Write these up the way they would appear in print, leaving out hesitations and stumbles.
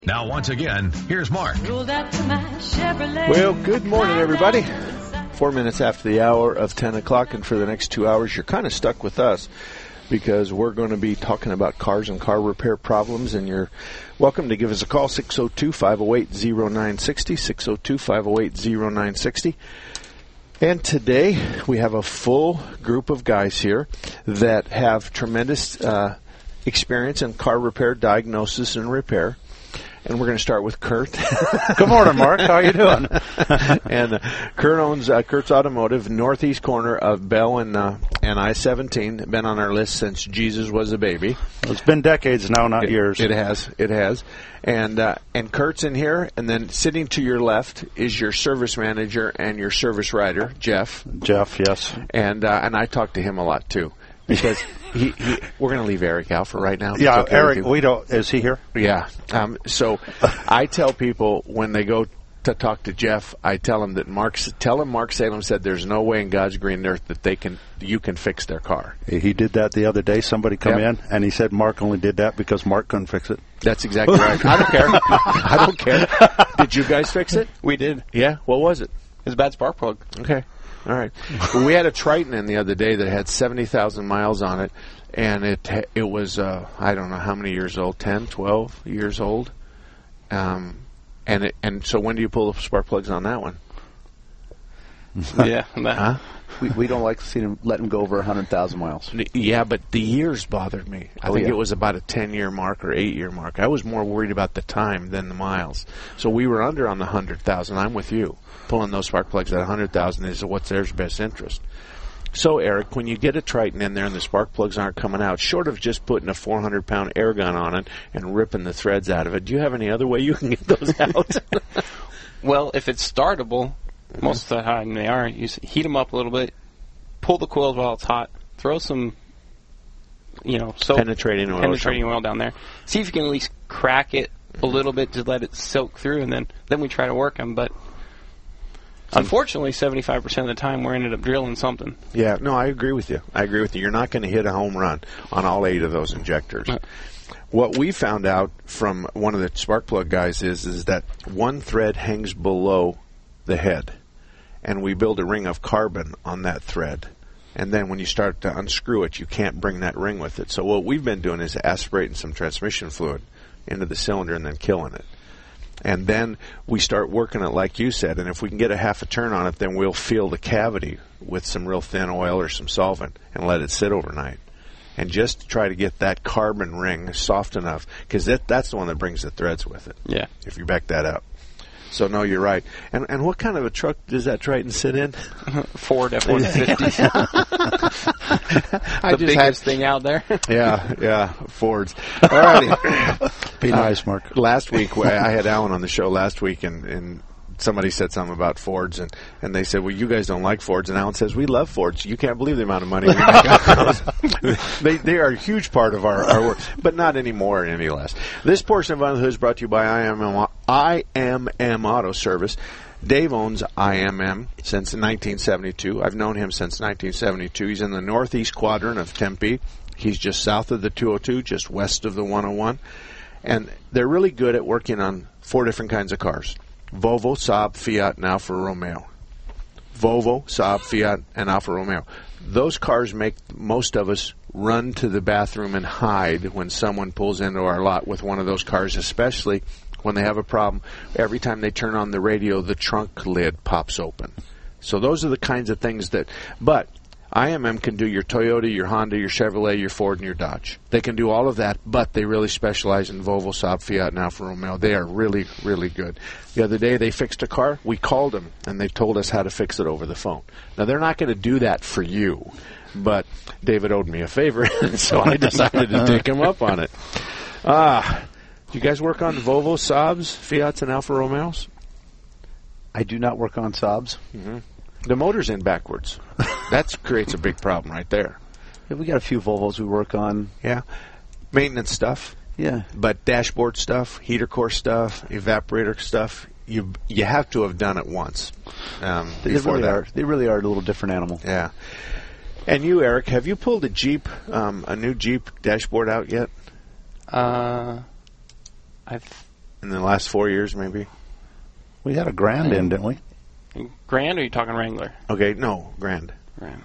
Now, once again, here's Mark. Well, good morning, everybody. 4 minutes after the hour of 10 o'clock, and for the next 2 hours, you're kind of stuck with us because we're going to be talking about cars and car repair problems, and you're welcome to give us a call, 602-508-0960, 602-508-0960. And today, we have a full group of guys here that have tremendous experience in car repair, diagnosis, and repair. And we're going to start with Kurt. Good morning, Mark. How are you doing? And Kurt owns Kurt's Automotive, northeast corner of Bell and I-17. Been on our list since Jesus was a baby. Well, it's been decades now, not years. It has. And Kurt's in here, and then sitting to your left is your service manager and your service writer, Jeff. Jeff, yes. And I talked to him a lot too. Because we're going to leave Eric out for right now. Yeah, okay, Eric, is he here? Yeah. So I tell people when they go to talk to Jeff, I tell them that Mark Salem said there's no way in God's green earth that you can fix their car. He did that the other day. Somebody come in, and he said Mark only did that because Mark couldn't fix it. That's exactly right. I don't care. I don't care. Did you guys fix it? We did. Yeah? What was it? It was a bad spark plug. Okay. All right. Well, we had a Triton in the other day that had 70,000 miles on it, and it was, I don't know how many years old, 10, 12 years old. And so when do you pull the spark plugs on that one? Yeah. Huh? We don't like to see them let them go over 100,000 miles. Yeah, but the years bothered me. I think it was about a 10-year mark or 8-year mark. I was more worried about the time than the miles. So we were under on the 100,000. I'm with you. Pulling those spark plugs at 100,000 is what's their best interest. So, Eric, when you get a Triton in there and the spark plugs aren't coming out, short of just putting a 400-pound air gun on it and ripping the threads out of it, do you have any other way you can get those out? Well, if it's startable, most of the time they are. You heat them up a little bit, pull the coils while it's hot, throw some, soap, penetrating oil down there. See if you can at least crack it a little bit to let it soak through, and then we try to work them. But unfortunately, 75% of the time we ended up drilling something. Yeah, no, I agree with you. You're not going to hit a home run on all 8 of those injectors. What we found out from one of the spark plug guys is that one thread hangs below the head, and we build a ring of carbon on that thread. And then when you start to unscrew it, you can't bring that ring with it. So what we've been doing is aspirating some transmission fluid into the cylinder and then killing it. And then we start working it like you said, and if we can get a half a turn on it, then we'll fill the cavity with some real thin oil or some solvent and let it sit overnight. And just try to get that carbon ring soft enough, because that's the one that brings the threads with it. Yeah. If you back that up. So, no, you're right. And what kind of a truck does that Triton sit in? Ford F-150. The biggest thing out there. Yeah, Fords. All righty. Be nice, Mark. Last week, I had Alan on the show last week, and somebody said something about Fords, and they said, well, you guys don't like Fords. And Alan says, we love Fords. You can't believe the amount of money we make on those. They are a huge part of our work, but not anymore any less. This portion of Under the Hood is brought to you by IMM Auto Service. Dave owns IMM since 1972. I've known him since 1972. He's in the northeast quadrant of Tempe. He's just south of the 202, just west of the 101. And they're really good at working on 4 different kinds of cars. Volvo, Saab, Fiat, and Alfa Romeo. Volvo, Saab, Fiat, and Alfa Romeo. Those cars make most of us run to the bathroom and hide when someone pulls into our lot with one of those cars, especially when they have a problem. Every time they turn on the radio, the trunk lid pops open. So those are the kinds of things but IMM can do your Toyota, your Honda, your Chevrolet, your Ford, and your Dodge. They can do all of that, but they really specialize in Volvo, Saab, Fiat, and Alfa Romeo. They are really, really good. The other day, they fixed a car. We called them, and they told us how to fix it over the phone. Now, they're not going to do that for you, but David owed me a favor, so I decided to take him up on it. Do you guys work on Volvo, Saabs, Fiats, and Alfa Romeos? I do not work on Saabs. Mm-hmm. The motor's in backwards. That creates a big problem right there. Yeah, we got a few Volvos we work on. Yeah. Maintenance stuff. Yeah. But dashboard stuff, heater core stuff, evaporator stuff, you have to have done it once. They really are a little different animal. Yeah. And you, Eric, have you pulled a Jeep, a new Jeep dashboard out yet? I've in the last 4 years, maybe? We had a Grand in, didn't we? Grand, or are you talking Wrangler? Okay, no, Grand. Grand.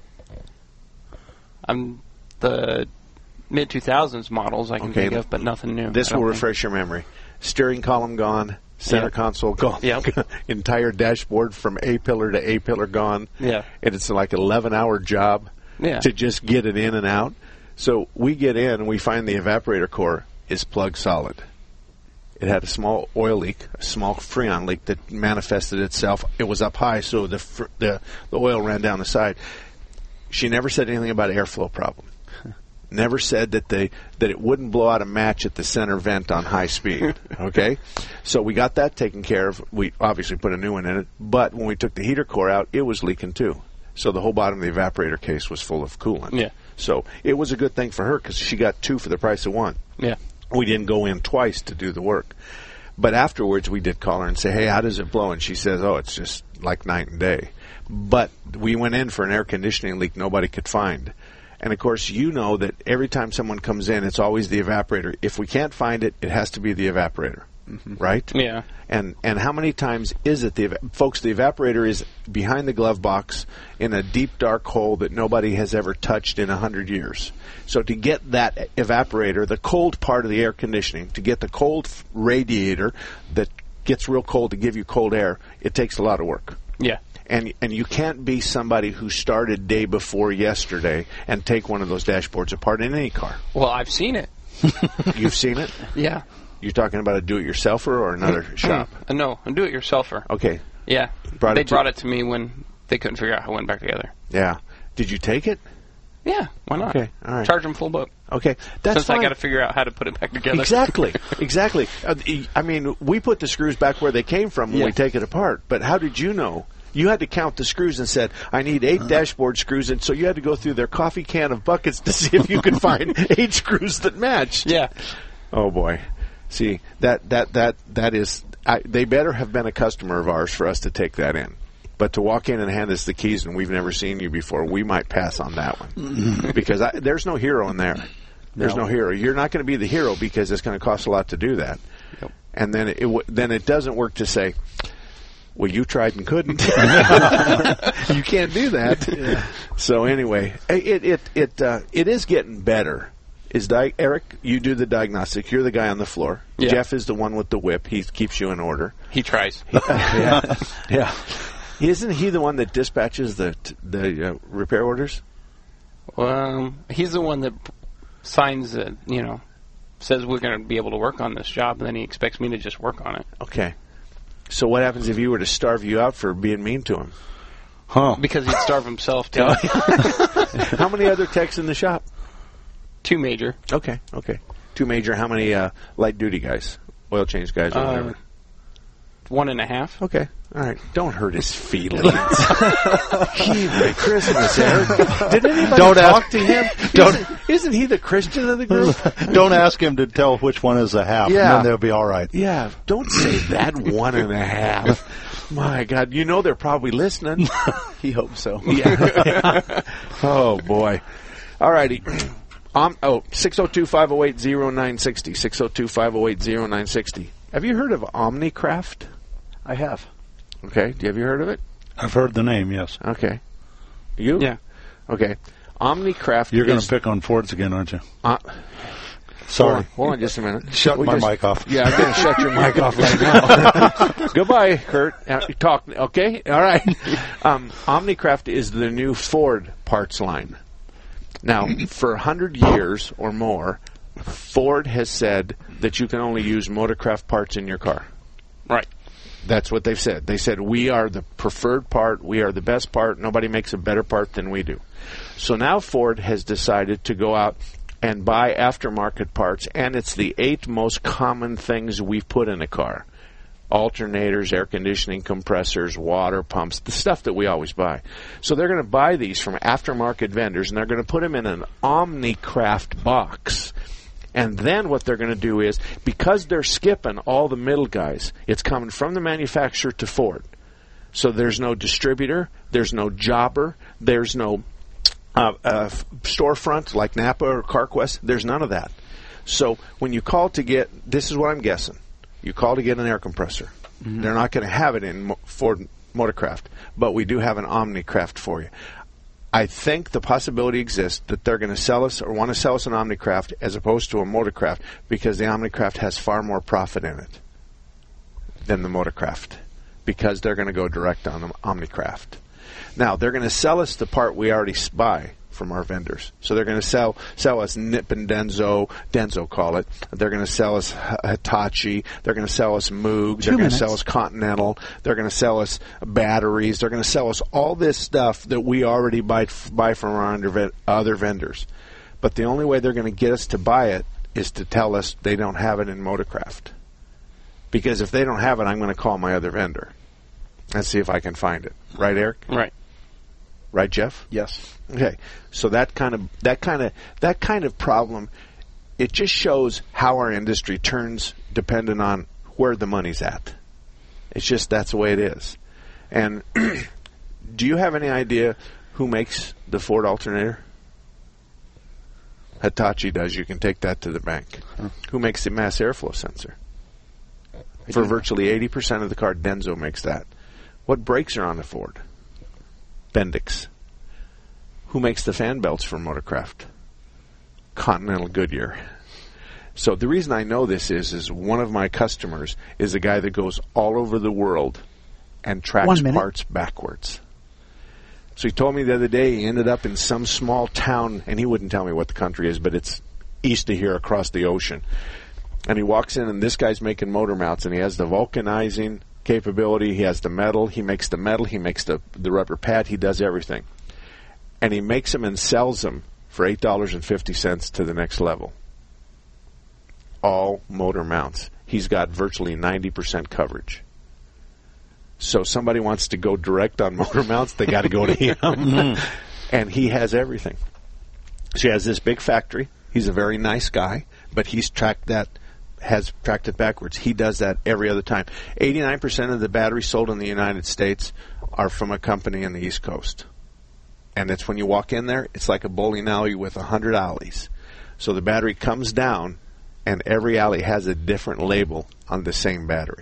The mid-2000s models I can think of, but nothing new. This will refresh your memory. Steering column gone, center console gone, entire dashboard from A-pillar to A-pillar gone. Yeah. And it's like an 11-hour job to just get it in and out. So we get in and we find the evaporator core is plug solid. It had a small oil leak, a small Freon leak that manifested itself. It was up high, so the oil ran down the side. She never said anything about airflow problem. Never said that it wouldn't blow out a match at the center vent on high speed. Okay? So we got that taken care of. We obviously put a new one in it. But when we took the heater core out, it was leaking too. So the whole bottom of the evaporator case was full of coolant. Yeah. So it was a good thing for her because she got 2 for the price of 1. Yeah. We didn't go in twice to do the work. But afterwards, we did call her and say, hey, how does it blow? And she says, oh, it's just like night and day. But we went in for an air conditioning leak nobody could find. And, of course, you know that every time someone comes in, it's always the evaporator. If we can't find it, it has to be the evaporator, right? Yeah. And how many times is it folks, the evaporator is behind the glove box in a deep, dark hole that nobody has ever touched in 100 years. So to get that evaporator, the cold part of the air conditioning, to get the cold radiator that gets real cold to give you cold air, it takes a lot of work. Yeah. And you can't be somebody who started day before yesterday and take one of those dashboards apart in any car. Well, I've seen it. You've seen it? Yeah. You're talking about a do-it-yourselfer or another shop? No, a do-it-yourselfer. Okay. Yeah. They brought it to me when they couldn't figure out how it went back together. Yeah. Did you take it? Yeah, why not? Okay, all right. Charge them full boat. Okay, that's Since fine. I got to figure out how to put it back together. Exactly. I mean, we put the screws back where they came from when we take it apart. But how did you know? You had to count the screws and said, I need 8 dashboard screws. And so you had to go through their coffee can of buckets to see if you could find 8 screws that matched. Yeah. Oh, boy. See, that is, they better have been a customer of ours for us to take that in. But to walk in and hand us the keys and we've never seen you before, we might pass on that one. Because there's no hero in there. There's no hero. You're not going to be the hero because it's going to cost a lot to do that. Yep. And then it doesn't work to say, well, you tried and couldn't. You can't do that. Yeah. So anyway, it is getting better. Eric, you do the diagnostic. You're the guy on the floor. Yeah. Jeff is the one with the whip. He keeps you in order. He tries. Yeah. Isn't he the one that dispatches the repair orders? He's the one that signs it, says we're going to be able to work on this job, and then he expects me to just work on it. Okay. So what happens if he were to starve you out for being mean to him? Huh. Because he'd starve himself, too. How many other techs in the shop? 2 major. Okay. 2 major. How many light-duty guys? Oil change guys or whatever? 1.5. Okay. All right. Don't hurt his feelings. Merry Christmas, Eric. Did anybody talk to him? Isn't he the Christian of the group? Don't ask him to tell which one is a half, and then they'll be all right. Yeah. Don't say that 1.5. My God. they're probably listening. He hopes so. Yeah. Oh, boy. All righty. 602-508-0960. 602-508-0960. Have you heard of Omnicraft? I have. Okay. Have you heard of it? I've heard the name, yes. Okay. You? Yeah. Okay. Omnicraft. You're going to pick on Fords again, aren't you? Sorry. Hold on just a minute. Shut my mic off. Yeah, I'm going to shut your mic off right now. Goodbye, Kurt. Talk. Okay? All right. Omnicraft is the new Ford parts line. Now, for 100 years or more, Ford has said that you can only use Motorcraft parts in your car. Right. That's what they've said. They said, we are the preferred part. We are the best part. Nobody makes a better part than we do. So now Ford has decided to go out and buy aftermarket parts, and it's the 8 most common things we've put in a car. Alternators, air conditioning, compressors, water pumps, the stuff that we always buy. So they're going to buy these from aftermarket vendors, and they're going to put them in an Omnicraft box. And then what they're going to do is, because they're skipping all the middle guys, it's coming from the manufacturer to Ford. So there's no distributor, there's no jobber, there's no storefront like Napa or CarQuest. There's none of that. So when you call to get, this is what I'm guessing, You call to get an air compressor. They're not going to have it in Ford Motorcraft, but we do have an Omnicraft for you. I think the possibility exists that they're going to sell us or want to sell us an Omnicraft as opposed to a Motorcraft because the Omnicraft has far more profit in it than the Motorcraft because they're going to go direct on the Omnicraft. Now, they're going to sell us the part we already buy from our vendors. So they're going to sell us Nippon Denso call it. They're going to sell us Hitachi. They're going to sell us Moog. They're going to sell us Continental. They're going to sell us batteries. They're going to sell us all this stuff that we already buy from our other vendors. But the only way they're going to get us to buy it is to tell us they don't have it in Motorcraft. Because if they don't have it, I'm going to call my other vendor and see if I can find it. Right, Eric? Right. Right, Jeff? Yes. Okay. So that kind of problem, it just shows how our industry turns dependent on where the money's at. It's just that's the way it is. And do you have any idea who makes the Ford alternator? Hitachi does. You can take that to the bank. Who makes the mass airflow sensor? For virtually 80% of the car, Denso makes that. What brakes are on the Ford? Bendix. Who makes the fan belts for Motorcraft? Continental Goodyear. So the reason I know this is one of my customers is a guy that goes all over the world and tracks parts backwards. So he told me the other day he ended up in some small town, and he wouldn't tell me what the country is, but it's east of here across the ocean. And he walks in, and this guy's making motor mounts, and he has the vulcanizing capability. He has the metal. He makes the rubber pad. He does everything. And he makes them and sells them for $8.50 to the next level. All motor mounts. He's got virtually 90% coverage. So somebody wants to go direct on motor mounts, they got to go to him. And he has everything. So he has this big factory. He's a very nice guy, but he's tracked it backwards. He does that every other time. 89% of the batteries sold in the United States are from a company in the East Coast. And it's when you walk in there, it's like a bowling alley with 100 alleys. So the battery comes down, and every alley has a different label on the same battery.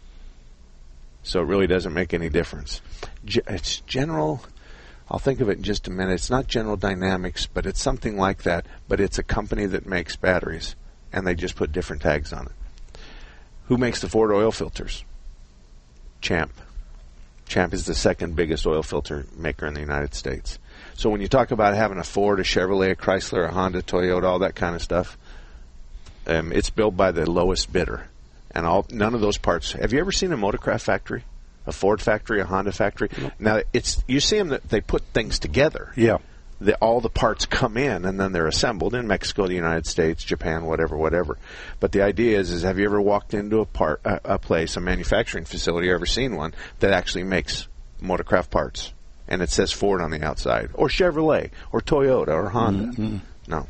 So it really doesn't make any difference. It's General, I'll think of it in just a minute. It's not General Dynamics, but it's something like that. But it's a company that makes batteries, and they just put different tags on it. Who makes the Ford oil filters? Champ. Champ is the second biggest oil filter maker in the United States. So when you talk about having a Ford, a Chevrolet, a Chrysler, a Honda, Toyota, all that kind of stuff, it's built by the lowest bidder. And none of those parts. Have you ever seen a Motorcraft factory? A Ford factory, a Honda factory? Nope. Now, you see them that they put things together. Yeah. All the parts come in, and then they're assembled in Mexico, the United States, Japan, whatever. But the idea is have you ever walked into a place, a manufacturing facility, or ever seen one that actually makes Motorcraft parts? And it says Ford on the outside, or Chevrolet, or Toyota, or Honda. Mm-hmm. No.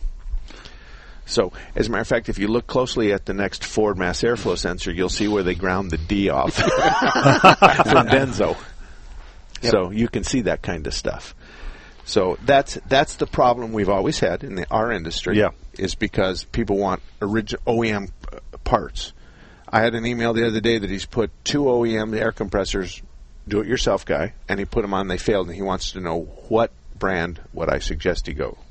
So, as a matter of fact, if you look closely at the next Ford mass airflow sensor, you'll see where they ground the D off from Denso. Yep. So you can see that kind of stuff. So that's the problem we've always had in our industry. Yeah. Is because people want original OEM parts. I had an email the other day that he's put 2 OEM air compressors, do-it-yourself guy, and he put them on. They failed, and he wants to know what brand would I suggest he go.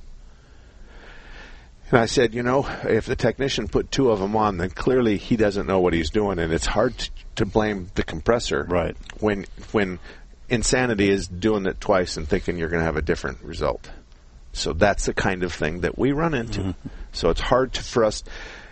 And I said, if the technician put 2 of them on, then clearly he doesn't know what he's doing, and it's hard to blame the compressor. Right. When insanity is doing it twice and thinking you're going to have a different result. So that's the kind of thing that we run into. Mm-hmm. So it's hard for us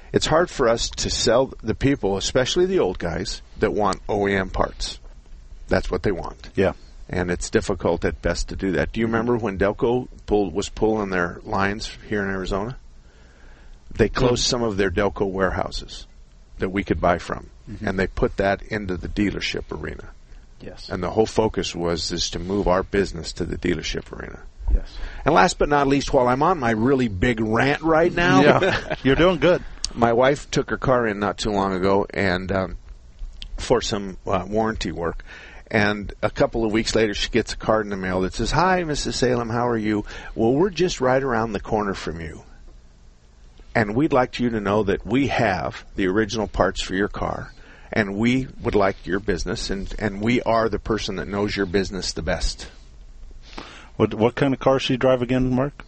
to sell the people, especially the old guys, that want OEM parts. That's what they want. Yeah. And it's difficult at best to do that. Do you remember when Delco was pulling their lines here in Arizona? They closed some of their Delco warehouses that we could buy from, and they put that into the dealership arena. Yes. And the whole focus is to move our business to the dealership arena. Yes. And last but not least, while I'm on my really big rant right now, yeah, you're doing good. My wife took her car in not too long ago and for some warranty work. And a couple of weeks later, she gets a card in the mail that says, "Hi, Mrs. Salem, how are you? Well, we're just right around the corner from you. And we'd like you to know that we have the original parts for your car. and we would like your business, and we are the person that knows your business the best. What kind of car does she drive again, Mark?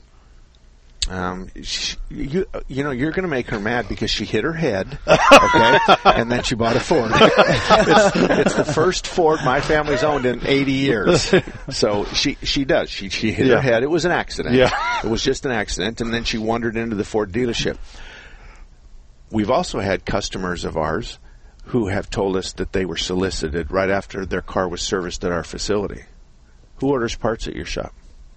You're going to make her mad because she hit her head, okay, and then she bought a Ford. It's the first Ford my family's owned in 80 years. So she does. She hit her head. It was an accident. Yeah. It was just an accident, and then she wandered into the Ford dealership. We've also had customers of ours who have told us that they were solicited right after their car was serviced at our facility. Who orders parts at your shop?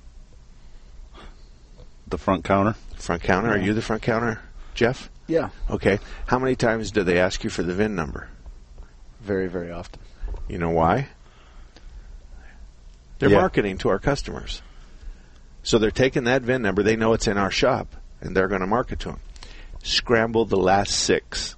The front counter. Front counter? Are you the front counter, Jeff? Yeah. Okay. How many times do they ask you for the VIN number? Very, very often. You know why? They're marketing to our customers. So they're taking that VIN number. They know it's in our shop, and they're going to market to them. Scramble the last 6.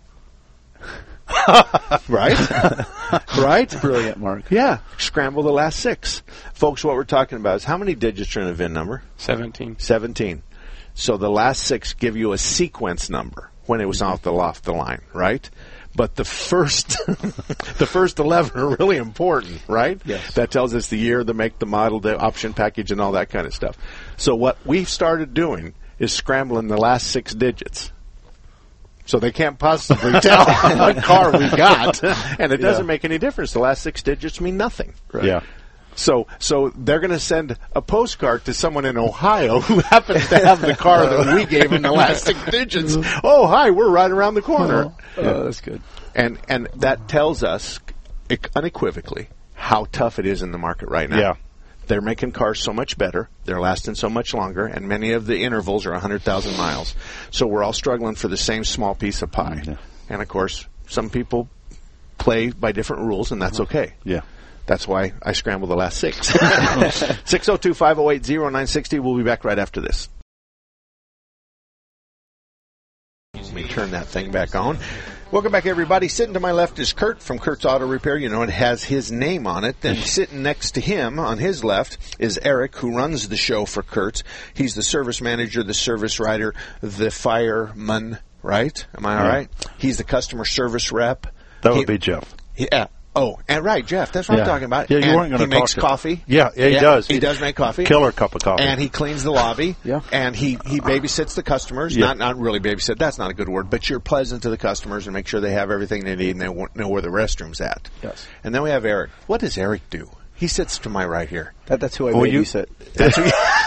Right? Right? Brilliant, Mark. Yeah. Scramble the last 6. Folks, what we're talking about is how many digits are in a VIN number? 17. 17. So the last 6 give you a sequence number when it was off the line, right? But the first 11 are really important, right? Yes. That tells us the year, the make, the model, the option package, and all that kind of stuff. So what we've started doing is scrambling the last 6 digits. So they can't possibly tell what car we got. And it doesn't make any difference. The last 6 digits mean nothing. Right? Yeah. So they're going to send a postcard to someone in Ohio who happens to have the car that we gave them the last 6 digits. Oh, hi, we're right around the corner. Oh, that's good. And that tells us unequivocally how tough it is in the market right now. Yeah. They're making cars so much better. They're lasting so much longer, and many of the intervals are 100,000 miles. So we're all struggling for the same small piece of pie. Yeah. And, of course, some people play by different rules, and that's okay. Yeah. That's why I scrambled the last 6. 602-508-0960. We'll be back right after this. Let me turn that thing back on. Welcome back, everybody. Sitting to my left is Kurt from Kurt's Auto Repair. You know, it has his name on it. Then sitting next to him on his left is Eric, who runs the show for Kurt's. He's the service manager, the service writer, the fireman, right? Am I all right? He's the customer service rep. That would be Jeff. Yeah. Oh, and right, Jeff. That's what I'm talking about. Yeah, you weren't going to talk. He makes coffee. Yeah, he does. He does make coffee. Killer cup of coffee. And he cleans the lobby. Yeah. And he babysits the customers. Yeah. Not really babysit. That's not a good word. But you're pleasant to the customers and make sure they have everything they need and they know where the restroom's at. Yes. And then we have Eric. What does Eric do? He sits to my right here. That's who I babysit. That's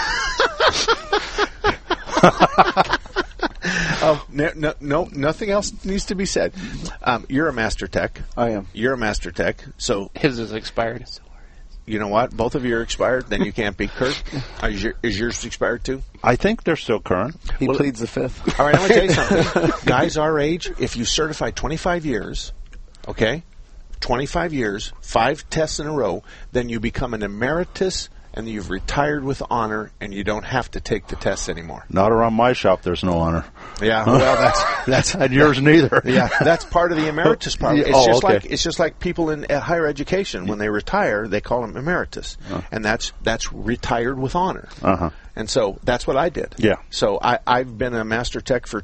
who Oh, no, nothing else needs to be said. You're a master tech. I am. You're a master tech. So His is expired. you know what? Both of you are expired. Then you can't be Kurt. Is yours expired too? I think they're still current. He pleads the 5th. All right, I'm going to tell you something. Guys our age, if you certify 25 years, okay, 25 years, 5 tests in a row, then you become an emeritus and you've retired with honor and you don't have to take the tests anymore. Not around my shop. There's no honor. Yeah, well, that's and yours neither. Yeah, that's part of the emeritus part. Yeah, It's just like people in higher education when they retire, they call them emeritus, and that's retired with honor. Uh-huh. And so that's what I did. Yeah. So I've been a master tech for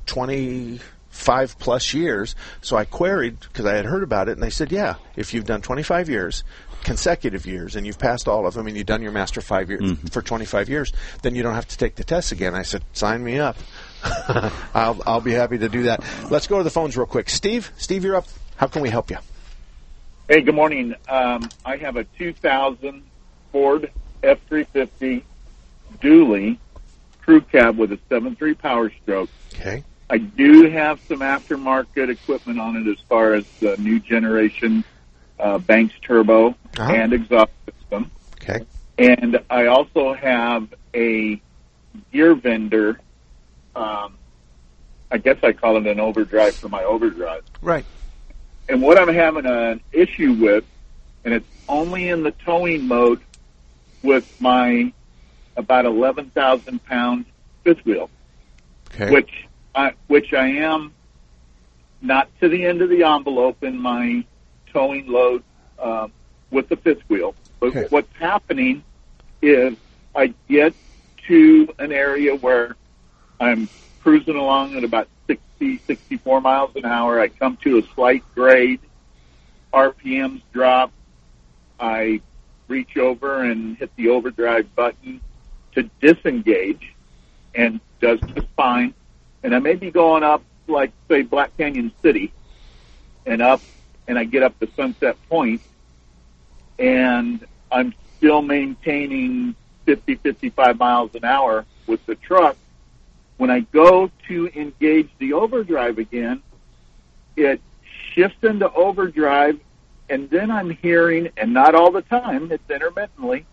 25 plus years. So I queried because I had heard about it, and they said, yeah, if you've done 25 years. Consecutive years, and you've passed all of them, and you've done your master 5 years for 25 years, then you don't have to take the test again. I said, sign me up. I'll be happy to do that. Let's go to the phones real quick. Steve, you're up. How can we help you? Hey, good morning. I have a 2000 Ford F-350 dually crew cab with a 7.3 Power Stroke. Okay. I do have some aftermarket equipment on it as far as the new generation Banks turbo and exhaust system. Okay. And I also have a gear vendor. I guess I call it an overdrive for my overdrive. Right. And what I'm having an issue with, and it's only in the towing mode with my about 11,000-pound fifth wheel, Okay. which I am not to the end of the envelope in my towing load with the fifth wheel. But Okay. what's happening is I get to an area where I'm cruising along at about 60, 64 miles an hour. I come to a slight grade, RPMs drop, I reach over and hit the overdrive button to disengage, and does just fine. And I may be going up, like, say, Black Canyon City, and I get up to Sunset Point, and I'm still maintaining 50, 55 miles an hour with the truck. When I go to engage the overdrive again, it shifts into overdrive, and then I'm hearing, and not all the time, it's intermittently,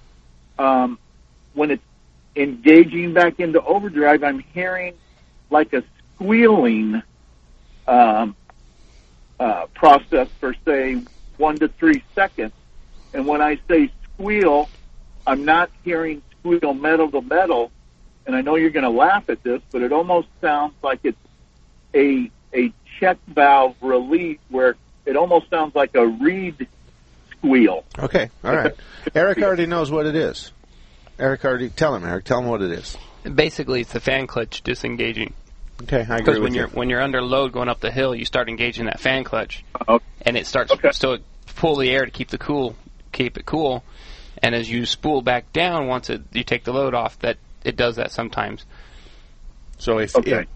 when it's engaging back into overdrive, I'm hearing like a squealing process for, say, 1 to 3 seconds. And when I say squeal, I'm not hearing squeal metal to metal. And I know you're going to laugh at this, but it almost sounds like it's a check valve release, where it almost sounds like a reed squeal. Okay, all right. Eric already knows what it is. Tell him what it is. Basically, it's the fan clutch disengaging. Okay, I agree with you. Because when you're under load going up the hill, you start engaging that fan clutch, and it starts to pull the air to keep it cool. And as you spool back down, once you take the load off, that it does that sometimes. So if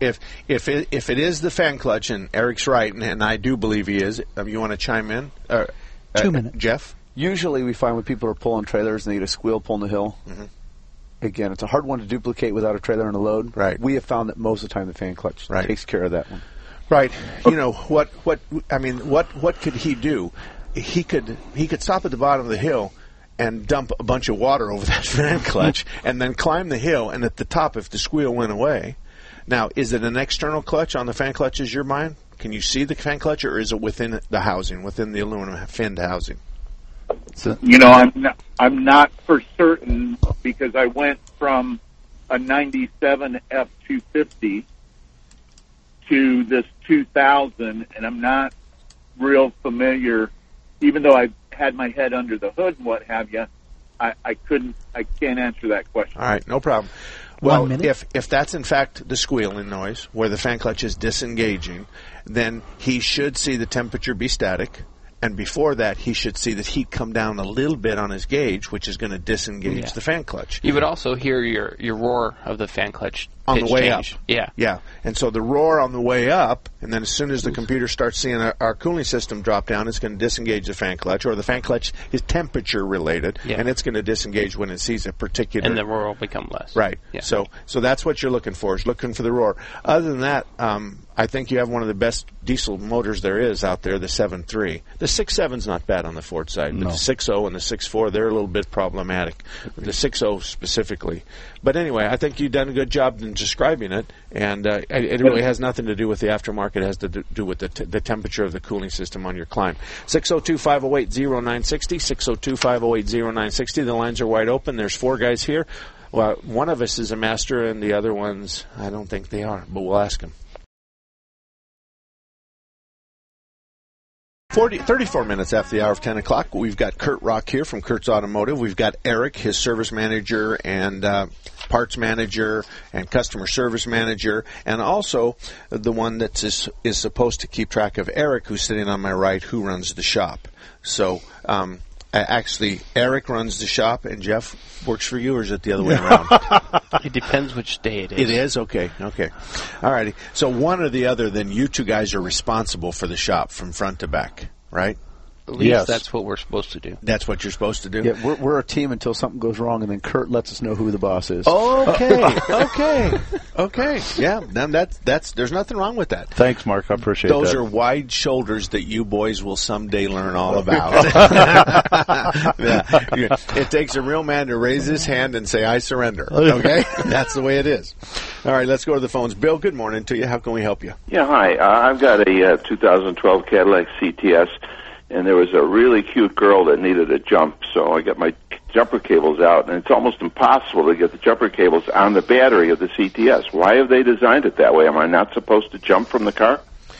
it is the fan clutch, and Eric's right, and I do believe he is, you want to chime in? 2 minutes, Jeff. Usually we find when people are pulling trailers and they get a squeal pulling the hill. Mm-hmm. Again, it's a hard one to duplicate without a trailer and a load. Right. We have found that most of the time the fan clutch takes care of that one. Right. You know what could he do? He could stop at the bottom of the hill and dump a bunch of water over that fan clutch, and then climb the hill. And at the top, if the squeal went away, now is it an external clutch on the fan clutch? Is your mind? Can you see the fan clutch, or is it within the housing, within the aluminum finned housing? You know, I'm not for certain, because I went from a 97 F250 to this 2000, and I'm not real familiar. Even though I've had my head under the hood and what have you, I can't answer that question. All right, no problem. Well, if that's in fact the squealing noise, where the fan clutch is disengaging, then he should see the temperature be static. And before that, he should see that heat come down a little bit on his gauge, which is going to disengage the fan clutch. You would also hear your roar of the fan clutch on the way change. up. Yeah. And so the roar on the way up, and then as soon as the computer starts seeing our cooling system drop down, it's going to disengage the fan clutch, or the fan clutch is temperature related, and it's going to disengage when it sees a particular. And the roar will become less. Right. Yeah. So that's what you're looking for, is looking for the roar. Other than that, I think you have one of the best diesel motors there is out there, the 7.3. The 6.7's not bad on the Ford side, but the 6.0 and the 6.4, they're a little bit problematic. The 6.0 specifically. But anyway, I think you've done a good job in describing it, and it really has nothing to do with the aftermarket. It has to do with the temperature of the cooling system on your climb. 602-508-0960, 602-508-0960. The lines are wide open. There's 4 guys here. Well, one of us is a master, and the other ones, I don't think they are, but we'll ask them. 34 minutes after the hour of 10 o'clock, we've got Kurt Rock here from Kurt's Automotive. We've got Eric, his service manager and parts manager and customer service manager, and also the one that is supposed to keep track of Eric, who's sitting on my right, who runs the shop. So actually, Eric runs the shop, and Jeff works for you, or is it the other way around? It depends which day it is. It is? Okay. All righty. So one or the other, then you two guys are responsible for the shop from front to back, right? At least that's what we're supposed to do. That's what you're supposed to do? Yeah, we're a team until something goes wrong, and then Kurt lets us know who the boss is. Okay. Yeah, then there's nothing wrong with that. Thanks, Mark. I appreciate that. Those are wide shoulders that you boys will someday learn all about. It takes a real man to raise his hand and say, I surrender. Okay? That's the way it is. All right, let's go to the phones. Bill, good morning to you. How can we help you? Yeah, hi. I've got a 2012 Cadillac CTS. And there was a really cute girl that needed a jump, so I got my jumper cables out, and it's almost impossible to get the jumper cables on the battery of the CTS. Why have they designed it that way? Am I not supposed to jump from the car?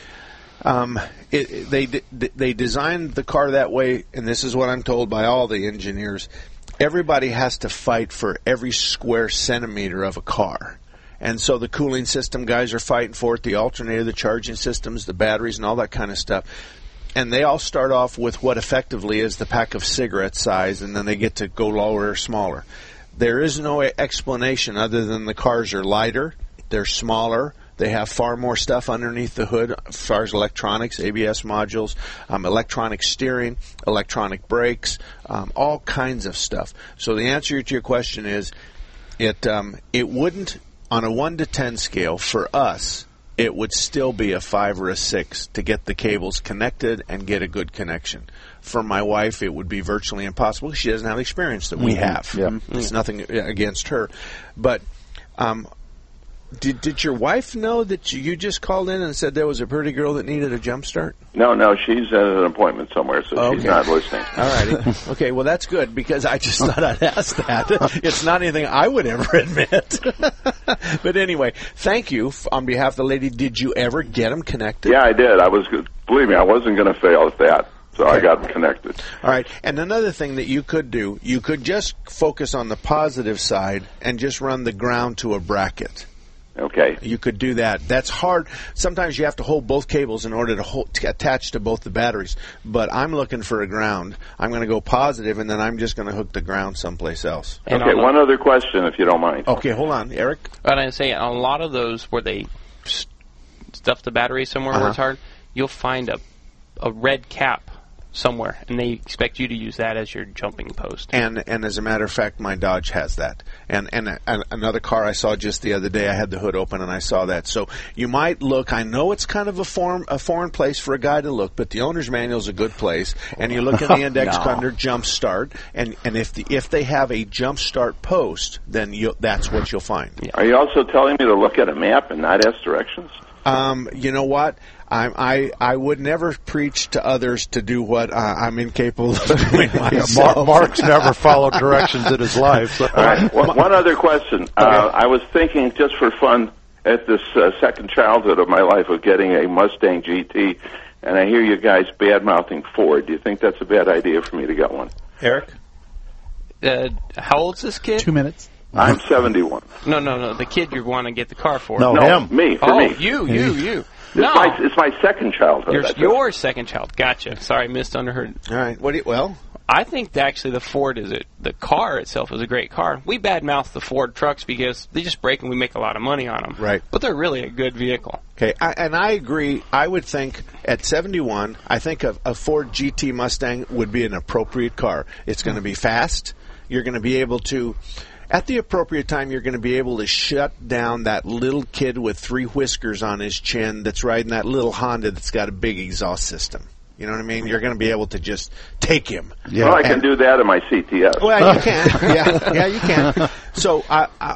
They designed the car that way, and this is what I'm told by all the engineers. Everybody has to fight for every square centimeter of a car. And so the cooling system guys are fighting for it, the alternator, the charging systems, the batteries, and all that kind of stuff. and they all start off with what effectively is the pack of cigarette size, and then they get to go lower or smaller. There is no explanation other than the cars are lighter, they're smaller, they have far more stuff underneath the hood as far as electronics, ABS modules, electronic steering, electronic brakes, all kinds of stuff. So the answer to your question is, it wouldn't, on a 1 to 10 scale, for us, it would still be a 5 or a 6 to get the cables connected and get a good connection. For my wife, it would be virtually impossible. She doesn't have the experience that we have. Yeah. It's nothing against her. But did your wife know that you just called in and said there was a pretty girl that needed a jump start? No, she's at an appointment somewhere, so she's not listening. All righty. Okay, well, that's good, because I just thought I'd ask that. It's not anything I would ever admit. But anyway, thank you on behalf of the lady. Did you ever get them connected? Yeah, I did. Believe me, I wasn't going to fail at that. So I got them connected. All right. And another thing that you could do, you could just focus on the positive side and just run the ground to a bracket. Okay. You could do that. That's hard. Sometimes you have to hold both cables in order to attach to both the batteries. But I'm looking for a ground. I'm going to go positive, and then I'm just going to hook the ground someplace else. Okay, one other question, if you don't mind. Okay, hold on. Eric? What I say, on a lot of those where they stuff the battery somewhere where it's hard, you'll find a red cap somewhere, and they expect you to use that as your jumping post. And as a matter of fact, my Dodge has that. And another car I saw just the other day, I had the hood open and I saw that. So you might look. I know it's kind of a foreign place for a guy to look, but the owner's manual is a good place. And you look in the index under jump start, and if they have a jump start post, then that's what you'll find. Yeah. Are you also telling me to look at a map and not ask directions? You know what? I would never preach to others to do what I'm incapable of doing myself. Mark's never followed directions in his life. So. All right. One other question. Okay. I was thinking, just for fun, at this second childhood of my life of getting a Mustang GT, and I hear you guys bad-mouthing Ford. Do you think that's a bad idea for me to get one? Eric? How old's this kid? 2 minutes. I'm 71. No. The kid you want to get the car for. No, him. Me. You. It's my second childhood. Your second child. Gotcha. Sorry, misunderstood. All right. I think actually the Ford the car itself is a great car. We badmouth the Ford trucks because they just break and we make a lot of money on them. Right. But they're really a good vehicle. Okay, and I agree. I would think at 71, I think a Ford GT Mustang would be an appropriate car. It's going to be fast. You're going to be able to... At the appropriate time, you're going to be able to shut down that little kid with 3 whiskers on his chin that's riding that little Honda that's got a big exhaust system. You know what I mean? You're going to be able to just take him. Yeah. Well, I can do that in my CTS. Well, you can. Yeah, you can. So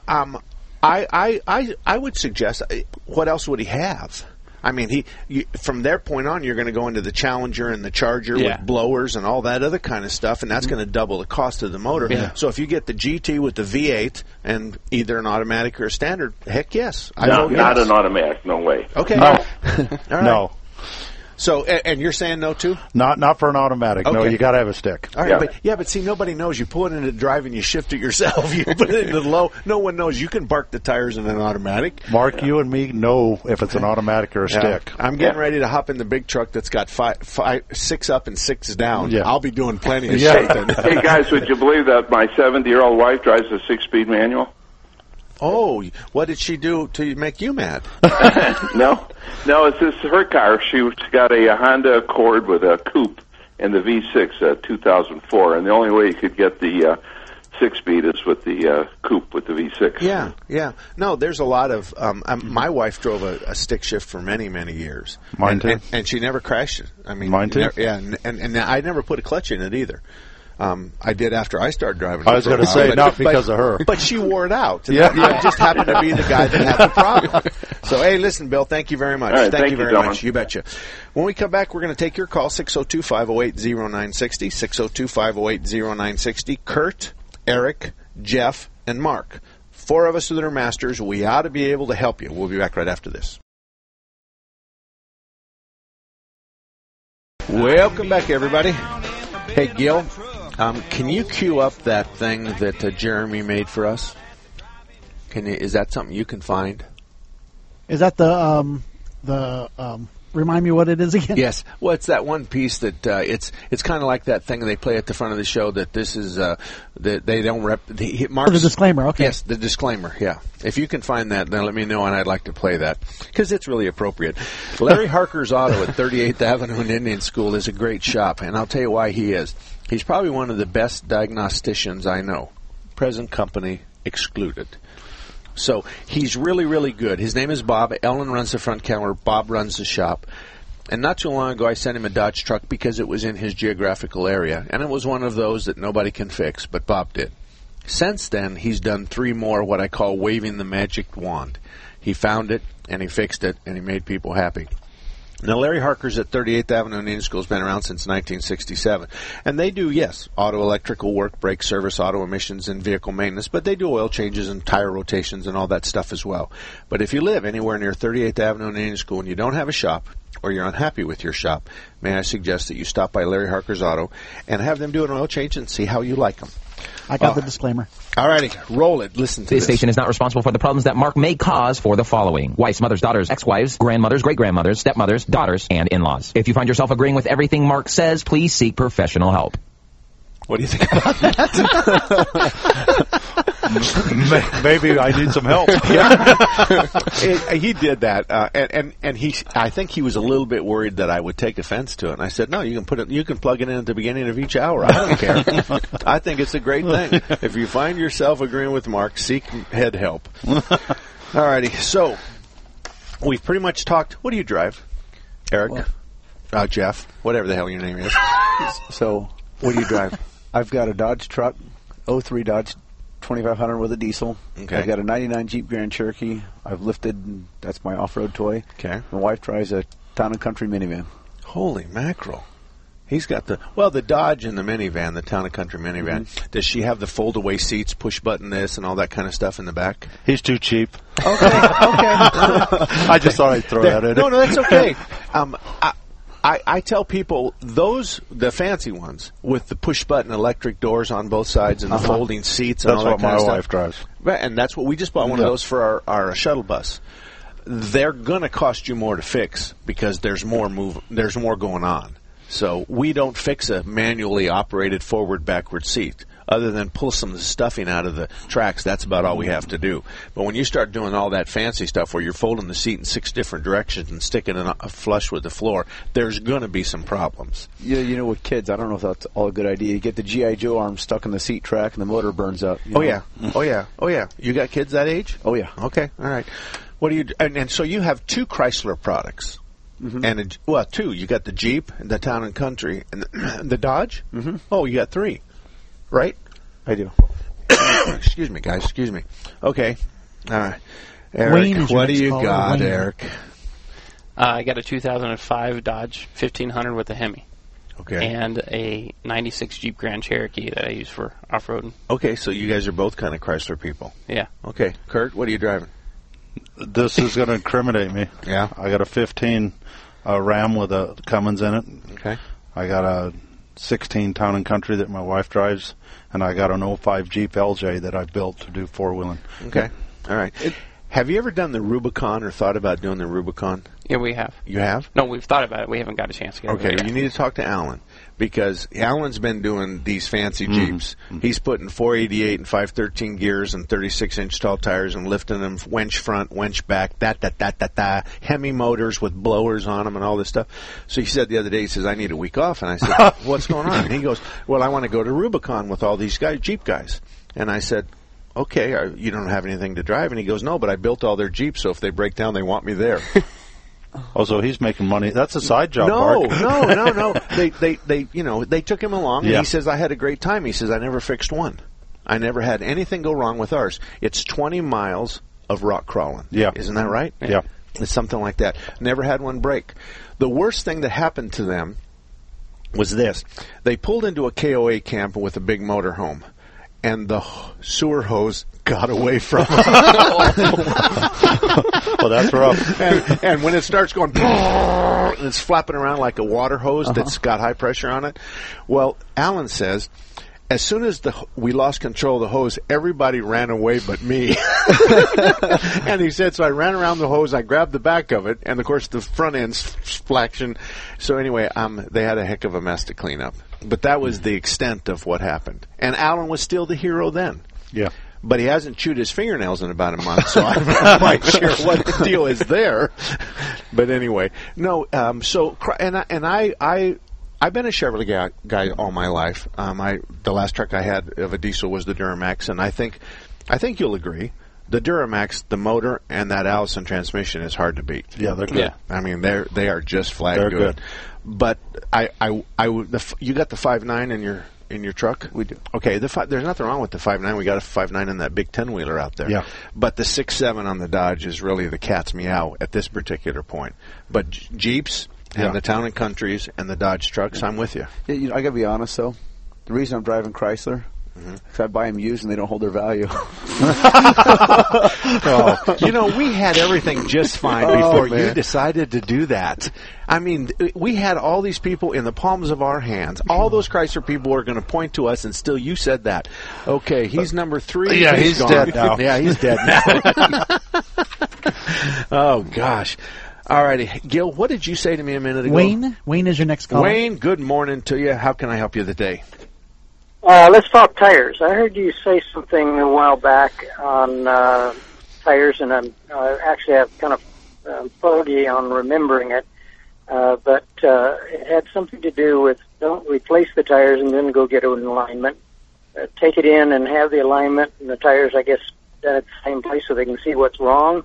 I would suggest, what else would he have? I mean, from their point on, you're going to go into the Challenger and the Charger with blowers and all that other kind of stuff, and that's going to double the cost of the motor. Yeah. So if you get the GT with the V8 and either an automatic or a standard, heck yes. Not an automatic, no way. Okay. No. All right. No. So, and you're saying no too? Not for an automatic. Okay. No, you got to have a stick. All right, but see, nobody knows. You pull it into drive and you shift it yourself. You put it into low. No one knows. You can bark the tires in an automatic. Mark, you and me know if it's an automatic or a stick. I'm getting ready to hop in the big truck that's got 6 up and 6 down. Yeah. I'll be doing plenty of shifting. Hey guys, would you believe that my 70-year-old wife drives a 6-speed manual? Oh, what did she do to make you mad? No, it's her car. She's got a Honda Accord with a coupe in the V6 2004, and the only way you could get the 6-speed is with the coupe with the V6. Yeah. No, there's a lot of... my wife drove a stick shift for many, many years. Mine too. And she never crashed it. I mean, mine too. And I never put a clutch in it either. I did after I started driving. I was going to say, not because of her. But she wore it out. I just happened to be the guy that had the problem. So, hey, listen, Bill, thank you very much. Right, thank you very gentlemen. much. You betcha. When we come back, we're going to take your call, 602-508-0960, 602-508-0960. Kurt, Eric, Jeff, and Mark. 4 of us that are masters. We ought to be able to help you. We'll be back right after this. Welcome back, everybody. Hey, Gil. Can you cue up that thing that Jeremy made for us? Is that something you can find? Is that the Remind me what it is again. Yes. Well, it's that one piece that it's kind of like that thing they play at the front of the show that this is that they don't the disclaimer. Okay. Yes, the disclaimer. Yeah. If you can find that, then let me know, and I'd like to play that because it's really appropriate. Larry Harker's Auto at 38th Avenue and Indian School is a great shop, and I'll tell you why he is. He's probably one of the best diagnosticians I know. Present company excluded. So he's really, really good. His name is Bob. Ellen runs the front counter. Bob runs the shop. And not too long ago, I sent him a Dodge truck because it was in his geographical area. And it was one of those that nobody can fix, but Bob did. Since then, he's done 3 more what I call waving the magic wand. He found it, and he fixed it, and he made people happy. Now, Larry Harker's at 38th Avenue and Indian School has been around since 1967. And they do, yes, auto electrical work, brake service, auto emissions, and vehicle maintenance, but they do oil changes and tire rotations and all that stuff as well. But if you live anywhere near 38th Avenue and Indian School and you don't have a shop, or you're unhappy with your shop, may I suggest that you stop by Larry Harker's Auto and have them do an oil change and see how you like them. I got the disclaimer. All righty, roll it. Listen to this. This station is not responsible for the problems that Mark may cause for the following: wives, mothers, daughters, ex-wives, grandmothers, great-grandmothers, stepmothers, daughters, and in-laws. If you find yourself agreeing with everything Mark says, please seek professional help. What do you think about that? Maybe I need some help. He did that, and he. I think he was a little bit worried that I would take offense to it. And I said, "No, you can put it. You can plug it in at the beginning of each hour. I don't care. I think it's a great thing. If you find yourself agreeing with Mark, seek head help." All righty. So we've pretty much talked. What do you drive, Eric? Jeff, whatever the hell your name is. So, what do you drive? I've got a Dodge truck, 03 Dodge 2500 with a diesel. Okay. I've got a 99 Jeep Grand Cherokee. I've lifted, that's my off-road toy. Okay. My wife drives a Town & Country minivan. Holy mackerel. He's got the Dodge and the minivan, the Town & Country minivan. Mm-hmm. Does she have the fold-away seats, push-button this, and all that kind of stuff in the back? He's too cheap. Okay. I just thought I'd throw that in. No, that's okay. I tell people the fancy ones with the push-button electric doors on both sides and the folding seats and that's all that what kind of stuff. my wife drives. Right, and that's what we just bought one of those for our shuttle bus. They're going to cost you more to fix because there's more going on. So we don't fix a manually operated forward-backward seat. Other than pull some of the stuffing out of the tracks, that's about all we have to do. But when you start doing all that fancy stuff where you're folding the seat in 6 different directions and sticking it flush with the floor, there's going to be some problems. Yeah, you know, with kids, I don't know if that's all a good idea. You get the G.I. Joe arm stuck in the seat track and the motor burns up. Oh, yeah. You got kids that age? Oh, yeah. Okay, all right. What do you? And so you have 2 Chrysler products. Mm-hmm. And 2. You got the Jeep, the Town & Country, and the Dodge? Mm-hmm. Oh, you got 3. Right? I do. Excuse me, guys. Excuse me. Okay. Eric, what do you got, Eric? I got a 2005 Dodge 1500 with a Hemi. Okay. And a 96 Jeep Grand Cherokee that I use for off-roading. Okay, so you guys are both kind of Chrysler people. Yeah. Okay. Kurt, what are you driving? This is going to incriminate me. Yeah. I got a 15 Ram with a Cummins in it. Okay. I got a 16 Town & Country that my wife drives, and I got an 05 Jeep LJ that I built to do 4-wheeling. Okay. All right. Have you ever done the Rubicon or thought about doing the Rubicon? Yeah, we have. You have? No, we've thought about it. We haven't got a chance to get it. Okay, you need to talk to Alan because Alan's been doing these fancy Jeeps. Mm-hmm. He's putting 488 and 513 gears and 36-inch tall tires and lifting them wench front, wench back, Hemi motors with blowers on them and all this stuff. So he said the other day, he says, I need a week off. And I said, what's going on? And he goes, well, I want to go to Rubicon with all these guys, Jeep guys. And I said, okay, you don't have anything to drive? And he goes, no, but I built all their Jeeps, so if they break down, they want me there. Oh, so he's making money. That's a side job, No. Mark. They took him along, and he says, I had a great time. He says, I never fixed one. I never had anything go wrong with ours. It's 20 miles of rock crawling. Yeah. Isn't that right? Yeah. It's something like that. Never had one break. The worst thing that happened to them was this. They pulled into a KOA camp with a big motorhome, and the sewer hose got away from them. Well, that's rough. And when it starts going, and it's flapping around like a water hose that's got high pressure on it. Well, Alan says as soon as we lost control of the hose, everybody ran away but me. And he said, so I ran around the hose, I grabbed the back of it, and of course the front end's splashing. So anyway, they had a heck of a mess to clean up. But that was the extent of what happened. And Alan was still the hero then. Yeah. But he hasn't chewed his fingernails in about a month, so I'm not quite sure what the deal is there. But anyway, no. I've been a Chevrolet guy all my life. The last truck I had of a diesel was the Duramax, and I think you'll agree. The Duramax, the motor, and that Allison transmission is hard to beat. Yeah, they're good. Yeah. I mean, they are just flat They're good. good. But you got the 5.9 in your truck? We do. Okay, there's nothing wrong with the 5.9. We got a 5.9 in that big 10-wheeler out there. Yeah. But the 6.7 on the Dodge is really the cat's meow at this particular point. But Jeeps and the Town and Countries and the Dodge trucks, I'm with you. Yeah, I got to be honest, though. The reason I'm driving Chrysler, because I buy them used and they don't hold their value. We had everything just fine before you decided to do that. I mean, we had all these people in the palms of our hands. All those Chrysler people are going to point to us, and still you said that. Okay, he's number 3. Yeah, he's gone. dead now. Yeah, he's dead now. Oh, gosh. All righty. Gil, what did you say to me a minute ago? Wayne is your next caller. Wayne, good morning to you. How can I help you today? Let's talk tires. I heard you say something a while back on tires, and I'm actually have kind of foggy on remembering it. But it had something to do with don't replace the tires and then go get an alignment. Take it in and have the alignment and the tires, I guess, at the same place so they can see what's wrong.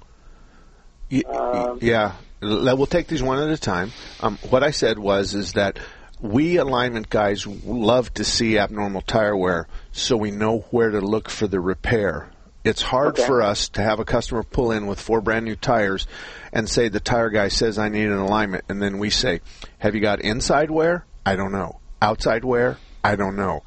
Yeah. We'll take these one at a time. What I said is that we alignment guys love to see abnormal tire wear so we know where to look for the repair. It's hard for us to have a customer pull in with 4 brand new tires and say the tire guy says I need an alignment, and then we say, have you got inside wear? I don't know. Outside wear? I don't know.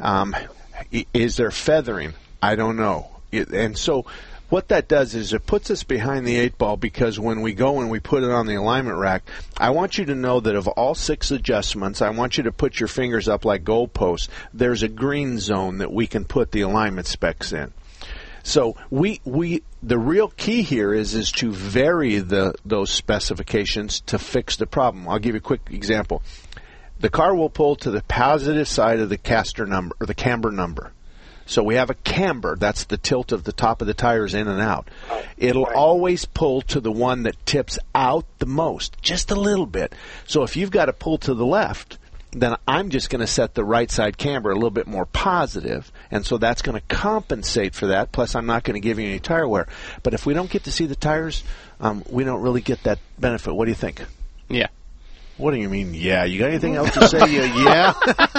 Is there feathering? I don't know. And so what that does is it puts us behind the 8 ball, because when we go and we put it on the alignment rack, I want you to know that of all 6 adjustments, I want you to put your fingers up like goalposts. There's a green zone that we can put the alignment specs in. So the real key here is to vary those specifications to fix the problem. I'll give you a quick example. The car will pull to the positive side of the caster number or the camber number. So we have a camber, that's the tilt of the top of the tires in and out. It'll always pull to the one that tips out the most, just a little bit. So if you've got to pull to the left, then I'm just going to set the right side camber a little bit more positive, and so that's going to compensate for that, plus I'm not going to give you any tire wear. But if we don't get to see the tires, we don't really get that benefit. What do you think? Yeah. What do you mean, yeah? You got anything else to say? Yeah?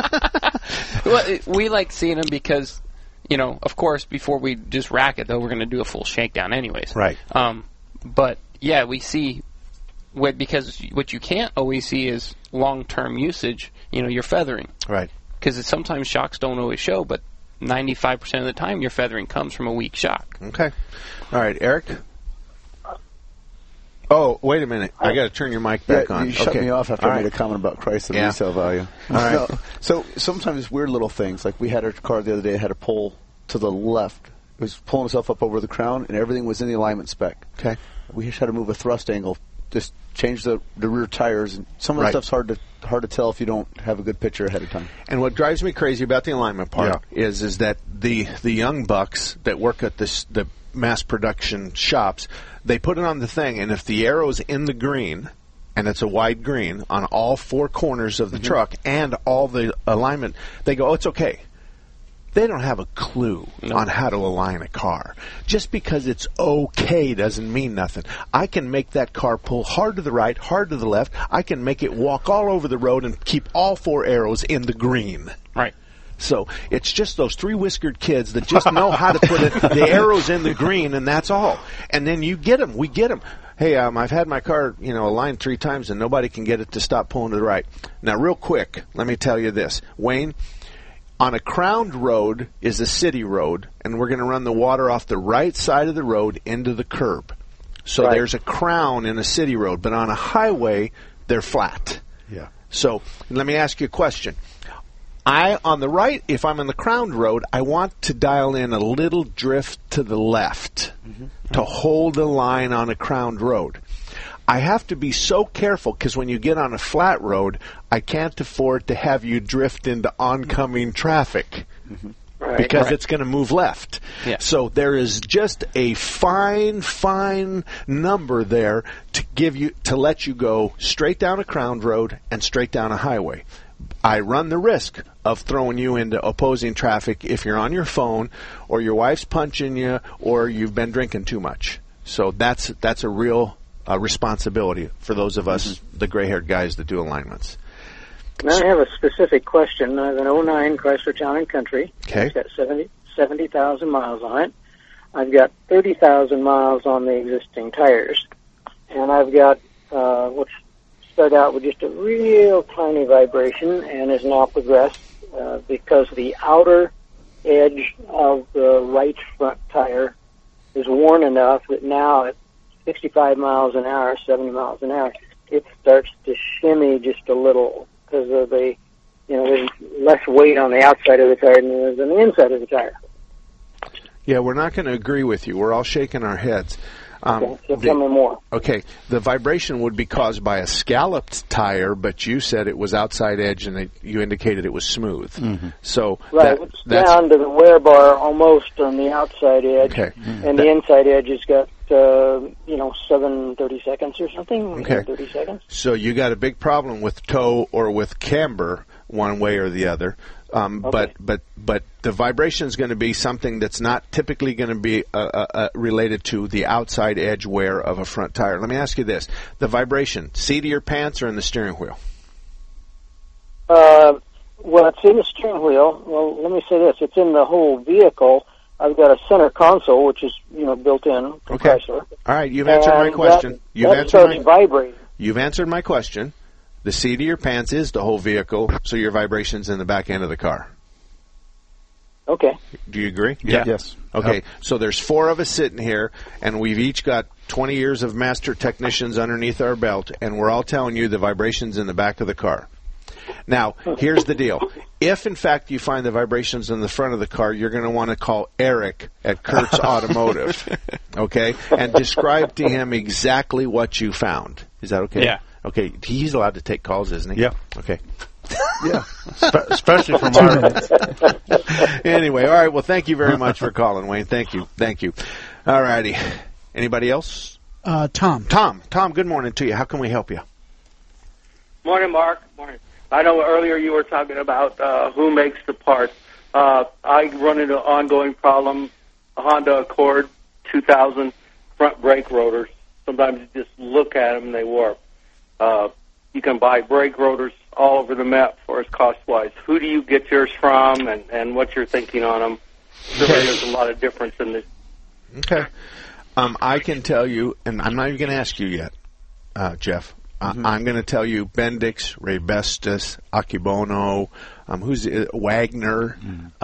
Well, we like seeing them because, of course, before we just rack it, though, we're going to do a full shakedown anyways. Right. But, yeah, we see, because what you can't always see is long-term usage, your feathering. Right. Because sometimes shocks don't always show, but 95% of the time your feathering comes from a weak shock. Okay. All right, Eric? Oh, wait a minute. I got to turn your mic back on. You shut me off after I made a comment about Chrysler resale value. All right. No, so sometimes weird little things. Like we had our car the other day, had a pull to the left. It was pulling itself up over the crown, and everything was in the alignment spec. Okay. We just had to move a thrust angle, just change the rear tires. And some of the stuff's hard to tell if you don't have a good picture ahead of time. And what drives me crazy about the alignment part is that the young bucks that work at the mass production shops, they put it on the thing, and if the arrow's in the green, and it's a wide green on all 4 corners of the truck and all the alignment, they go, oh, it's okay. They don't have a clue on how to align a car. Just because it's okay doesn't mean nothing. I can make that car pull hard to the right, hard to the left. I can make it walk all over the road and keep all 4 arrows in the green. Right. So it's just those 3 whiskered kids that just know how to put the arrows in the green, and that's all. And then you get them. We get them. Hey, I've had my car, aligned 3 times, and nobody can get it to stop pulling to the right. Now, real quick, let me tell you this. Wayne, on a crowned road is a city road, and we're going to run the water off the right side of the road into the curb. So there's a crown in a city road, but on a highway, they're flat. Yeah. So let me ask you a question. On the right, if I'm on the crowned road, I want to dial in a little drift to the left to hold the line on a crowned road. I have to be so careful because when you get on a flat road, I can't afford to have you drift into oncoming traffic because it's going to move left. Yeah. So there is just a fine number there to let you go straight down a crowned road and straight down a highway. I run the risk of throwing you into opposing traffic if you're on your phone or your wife's punching you or you've been drinking too much. So that's a real responsibility for those of us, the gray-haired guys that do alignments. Now I have a specific question. I have an 09 Chrysler Town & Country. Okay. It's got 70,000 miles on it. I've got 30,000 miles on the existing tires. And I've got what's started out with just a real tiny vibration and has now progressed because the outer edge of the right front tire is worn enough that now at 65 miles an hour, 70 miles an hour, it starts to shimmy just a little because of there's less weight on the outside of the tire than there is on the inside of the tire. Yeah, we're not going to agree with you. We're all shaking our heads. So tell me more. Okay, the vibration would be caused by a scalloped tire, but you said it was outside edge, and you indicated it was smooth. So it's down to the wear bar almost on the outside edge, and the inside edge has got 7/30 seconds or something. 30 seconds. So you got a big problem with toe or with camber, one way or the other. But the vibration is going to be something that's not typically going to be related to the outside edge wear of a front tire. Let me ask you this: the vibration, seat of your pants or in the steering wheel? Well, it's in the steering wheel. Well, let me say this: it's in the whole vehicle. I've got a center console, which is built in from Chrysler. All right, you've answered my question. That starts vibrating. You've answered my question. The seat of your pants is the whole vehicle, so your vibration's in the back end of the car. Okay. Do you agree? Yeah. Yes. Okay, so there's 4 of us sitting here, and we've each got 20 years of master technicians underneath our belt, and we're all telling you the vibration's in the back of the car. Now, here's the deal. If, in fact, you find the vibrations in the front of the car, you're going to want to call Eric at Kurtz Automotive, okay, and describe to him exactly what you found. Is that okay? Yeah. Okay, he's allowed to take calls, isn't he? Yeah. Okay. Yeah, especially from our... Anyway, all right, well, thank you very much for calling, Wayne. Thank you. All righty. Anybody else? Tom. Tom, good morning to you. How can we help you? Morning, Mark. Morning. I know earlier you were talking about who makes the parts. I run into an ongoing problem, a Honda Accord 2000 front brake rotors. Sometimes you just look at them and they warp. You can buy brake rotors all over the map for us cost-wise. Who do you get yours from and what's your thinking on them? There's a lot of difference in this. Okay. I can tell you, and I'm not even going to ask you yet, Jeff. I'm going to tell you Bendix, Raybestos, Akebono, Wagner.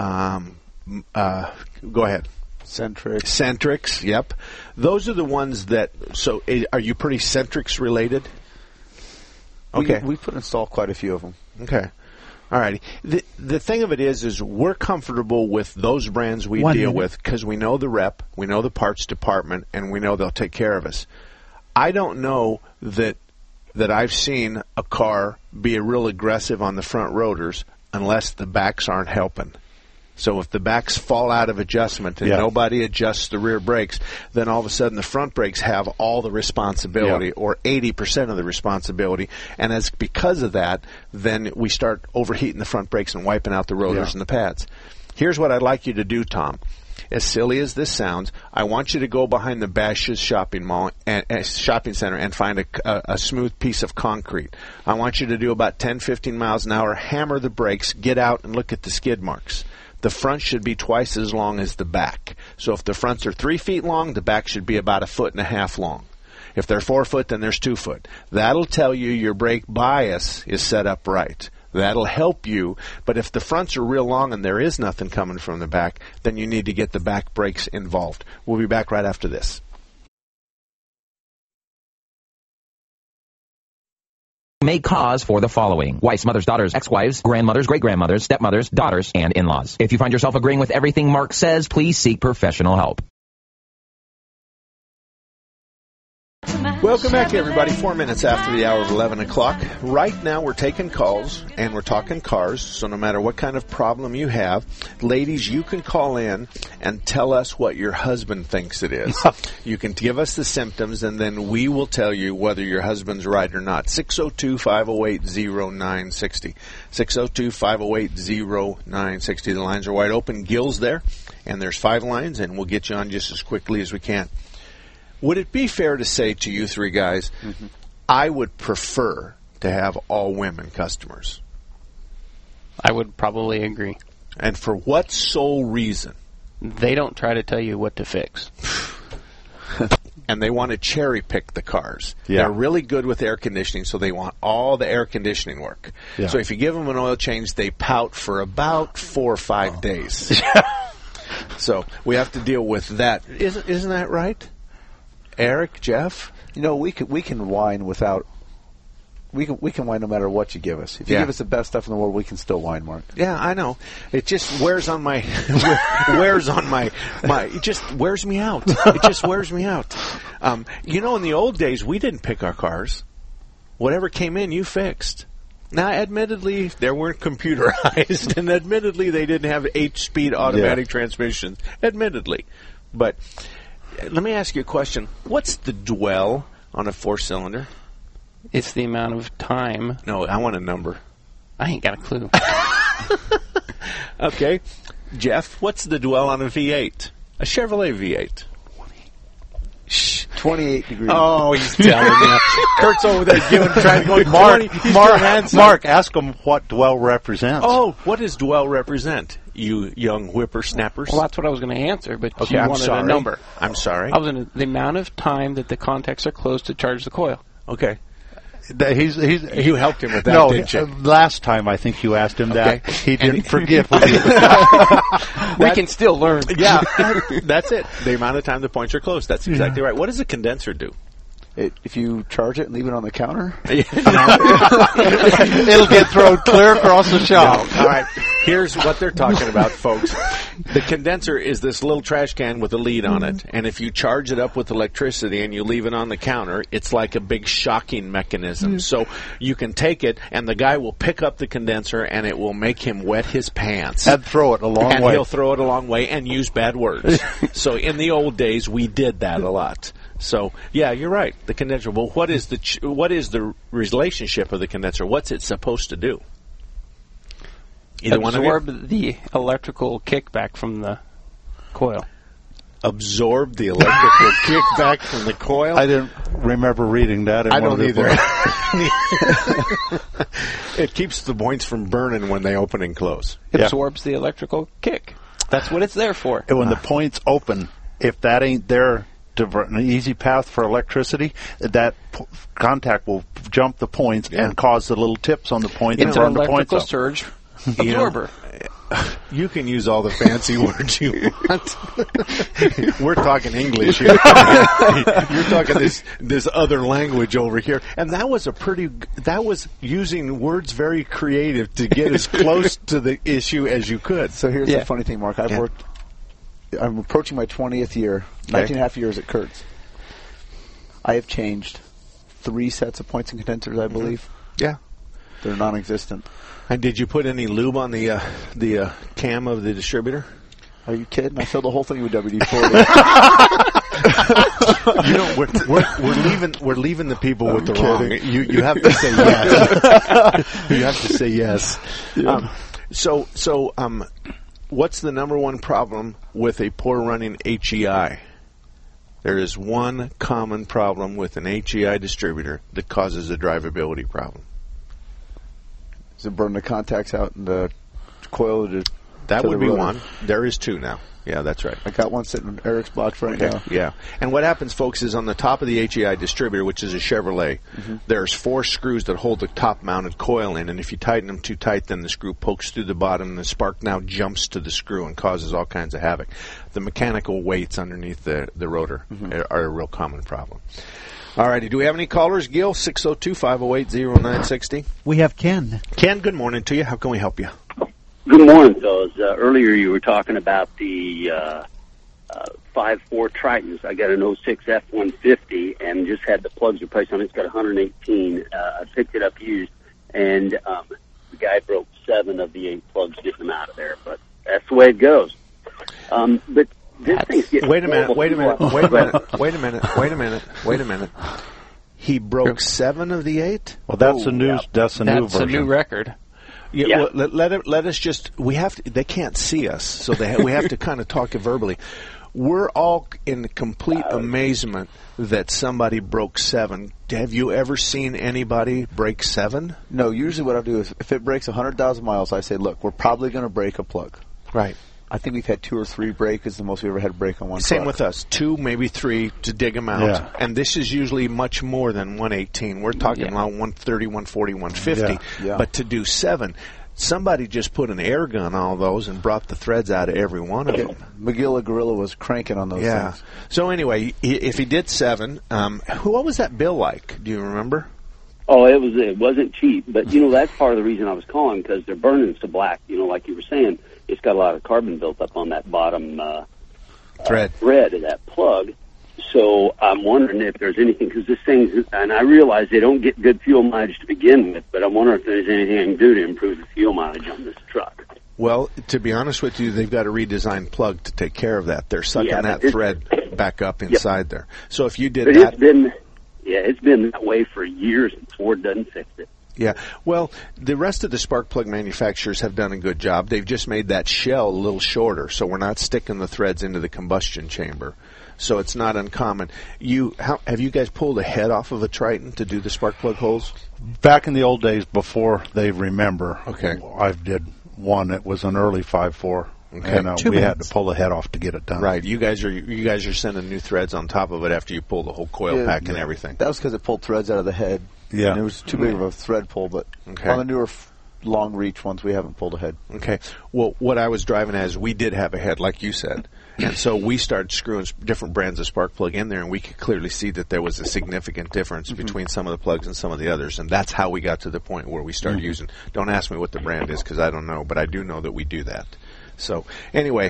Go ahead. Centrix, yep. Those are the ones that, so are you pretty Centrix related? Okay. We put install quite a few of them. Okay. All righty. The thing of it is we're comfortable with those brands we deal with because we know the rep, we know the parts department, and we know they'll take care of us. I don't know that I've seen a car be real aggressive on the front rotors unless the backs aren't helping. So if the backs fall out of adjustment and nobody adjusts the rear brakes, then all of a sudden the front brakes have all the responsibility or 80% of the responsibility. And because of that, then we start overheating the front brakes and wiping out the rotors and the pads. Here's what I'd like you to do, Tom. As silly as this sounds, I want you to go behind the Bash's shopping center and find a smooth piece of concrete. I want you to do about 10, 15 miles an hour, hammer the brakes, get out and look at the skid marks. The front should be twice as long as the back. So if the fronts are 3 feet long, the back should be about 1.5 feet long. If they're 4 foot, then there's 2 foot. That'll tell you your brake bias is set up right. That'll help you, but if the fronts are real long and there is nothing coming from the back, then you need to get the back brakes involved. We'll be back right after this. may cause for the following: wife's mother's daughters, ex-wives, grandmothers, great-grandmothers, stepmothers, daughters, and in-laws. If you find yourself agreeing with everything Mark says, please seek professional help. Welcome back, everybody. 4 minutes after the hour of 11 o'clock. Right now, we're taking calls, and we're talking cars, so no matter what kind of problem you have, ladies, you can call in and tell us what your husband thinks it is. You can give us the symptoms, and then we will tell you whether your husband's right or not. 602-508-0960. 602-508-0960. The lines are wide open. Gil's there, and there's 5 lines, and we'll get you on just as quickly as we can. Would it be fair to say to you three guys, I would prefer to have all women customers? I would probably agree. And for what sole reason? They don't try to tell you what to fix. And they want to cherry pick the cars. Yeah. They're really good with air conditioning, so they want all the air conditioning work. Yeah. So if you give them an oil change, they pout for about 4 or 5 days. So we have to deal with that. Isn't that right? Eric, Jeff? You know, we can whine without. We can whine no matter what you give us. If you give us the best stuff in the world, we can still whine, Mark. Yeah, I know. It just wears on my it just wears me out. It just wears me out. You know, in the old days, we didn't pick our cars. Whatever came in, you fixed. Now, admittedly, they weren't computerized, and admittedly, they didn't have 8-speed automatic transmissions. Admittedly, but. Let me ask you a question. What's the dwell on a 4-cylinder? It's the amount of time. No, I want a number. I ain't got a clue. Okay. Jeff, what's the dwell on a V8? A Chevrolet V8. 28 degrees. Oh, he's telling me. Kurt's over there trying to go Mark, ask him what dwell represents. Oh, what does dwell represent? You young whippersnappers. Well, that's what I was going to answer, but okay, you wanted a number. I'm sorry. I was in the amount of time that the contacts are closed to charge the coil. Okay. You helped him with that, didn't you? Last time I think you asked him that. He didn't forget. We can still learn. Yeah, that's it. The amount of time the points are closed. That's exactly right. What does a condenser do? If you charge it and leave it on the counter, it'll get thrown clear across the shop. No. All right. Here's what they're talking about, folks. The condenser is this little trash can with a lead on it, and if you charge it up with electricity and you leave it on the counter, it's like a big shocking mechanism. So you can take it, and the guy will pick up the condenser, and it will make him wet his pants. And throw it a long way. And he'll throw it a long way and use bad words. So in the old days, we did that a lot. So, yeah, you're right. The condenser. Well, what is the relationship of the condenser? What's it supposed to do? Absorb the electrical kickback from the coil. Absorb the electrical kickback from the coil? I didn't remember reading that. I don't either. It keeps the points from burning when they open and close. It absorbs the electrical kick. That's what it's there for. And when the points open, if that ain't there, an easy path for electricity, that contact will jump the points and cause the little tips on the points and run the points up. Surge absorber. You can use all the fancy words you want. We're talking English here. You're talking this other language over here. And that was using words very creative to get as close to the issue as you could. So here's the funny thing, Mark. I'm approaching my 20th year, 19 and a half years at Kurtz. I have changed 3 sets of points and condensers, I believe. Yeah. They're non-existent. And did you put any lube on the cam of the distributor? Are you kidding? I filled the whole thing with WD-40. You know, we're leaving the people with the wrong. You have to say yes. You have to say yes. Yeah. So what's the number one problem with a poor running HEI? There is one common problem with an HEI distributor that causes a drivability problem. Does it burn the contacts out in the coil? That would be one. There is two now. Yeah, that's right. I got one sitting in Eric's box right now. Yeah. And what happens, folks, is on the top of the HEI distributor, which is a Chevrolet, there's 4 screws that hold the top-mounted coil in, and if you tighten them too tight, then the screw pokes through the bottom, and the spark now jumps to the screw and causes all kinds of havoc. The mechanical weights underneath the rotor are a real common problem. All righty. Do we have any callers, Gil? 602-508-0960. We have Ken. Ken, good morning to you. How can we help you? Good morning, fellas. Earlier you were talking about the 5.4 Tritons. I got an 06 F-150 and just had the plugs replaced on it. It's got 118. I picked it up used, and the guy broke 7 of the 8 plugs getting them out of there. But that's the way it goes. But this thing's getting... Wait a minute. He broke 7 of the 8? Well, that's a new version. That's a new record. Yeah. Well, let us just. We have to. They can't see us, so we have to kind of talk verbally. We're all in complete amazement that somebody broke 7. Have you ever seen anybody break 7? No. Usually, what I do is if it breaks 100,000 miles, I say, "Look, we're probably going to break a plug." Right. I think we've had 2 or 3 break is the most we ever had a break on one. Same plug. with us. 2, maybe 3 to dig them out. Yeah. And this is usually much more than 118. We're talking about 130, 140, 150. Yeah. But to do 7, somebody just put an air gun on all those and brought the threads out of every one of them. McGill Gorilla was cranking on those things. So anyway, if he did 7, what was that bill like? Do you remember? Oh, it wasn't cheap, but that's part of the reason I was calling, because they're burning so black. Like you were saying, it's got a lot of carbon built up on that bottom thread of that plug. So I'm wondering if there's anything, because this thing, and I realize they don't get good fuel mileage to begin with, but I'm wondering if there's anything I can do to improve the fuel mileage on this truck. Well, to be honest with you, they've got a redesigned plug to take care of that. They're sucking that thread back up inside there. So if you did that... It's been that way for years, and Ford doesn't fix it. Yeah, well, the rest of the spark plug manufacturers have done a good job. They've just made that shell a little shorter, so we're not sticking the threads into the combustion chamber. So it's not uncommon. Have you guys pulled a head off of a Triton to do the spark plug holes? Back in the old days, before they remember, okay, I did one. It was an early 5.4. Okay. And we had to pull the head off to get it done. Right. You guys are sending new threads on top of it after you pull the whole coil pack and everything. That was because it pulled threads out of the head. Yeah. And it was too big of a thread pull, but on the newer long reach ones, we haven't pulled a head. Okay. Well, what I was driving at is we did have a head, like you said. And so we started screwing different brands of spark plug in there, and we could clearly see that there was a significant difference between some of the plugs and some of the others. And that's how we got to the point where we started using. Don't ask me what the brand is, because I don't know, but I do know that we do that. So anyway,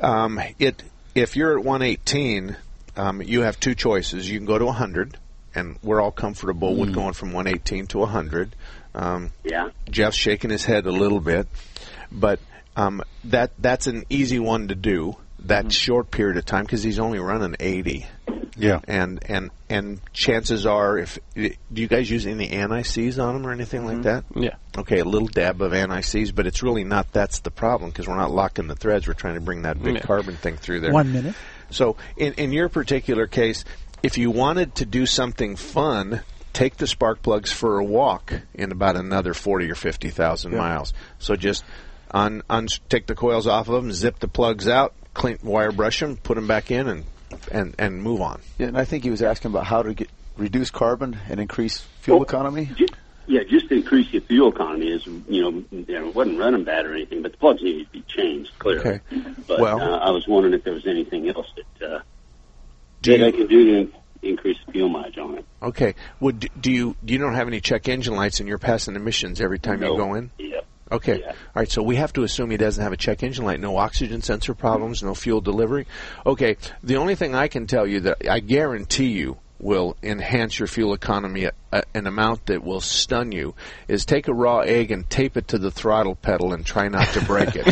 if you're at 118, you have 2 choices. You can go to 100, and we're all comfortable with going from 118 to 100. Jeff's shaking his head a little bit, but that's an easy one to do. That short period of time, because he's only running 80. Yeah. And chances are, do you guys use any anti-seize on them or anything like that? Yeah. Okay, a little dab of anti-seize, but it's really not. That's the problem, because we're not locking the threads. We're trying to bring that big carbon thing through there. 1 minute. So in your particular case, if you wanted to do something fun, take the spark plugs for a walk in about another 40 or 50,000 miles. So just take the coils off of them, zip the plugs out, clean wire brush them, put them back in, and move on. Yeah, and I think he was asking about how to reduce carbon and increase fuel economy. Just increase your fuel economy. Is it wasn't running bad or anything, but the plugs needed to be changed clearly. Okay. But I was wondering if there was anything else that I could do to increase the fuel mileage on it. Okay. Well, do you don't have any check engine lights, and you're passing emissions every time you go in? Yep. Okay. All right, so we have to assume he doesn't have a check engine light, no oxygen sensor problems, no fuel delivery. Okay, the only thing I can tell you that I guarantee you will enhance your fuel economy an amount that will stun you is take a raw egg and tape it to the throttle pedal and try not to break it.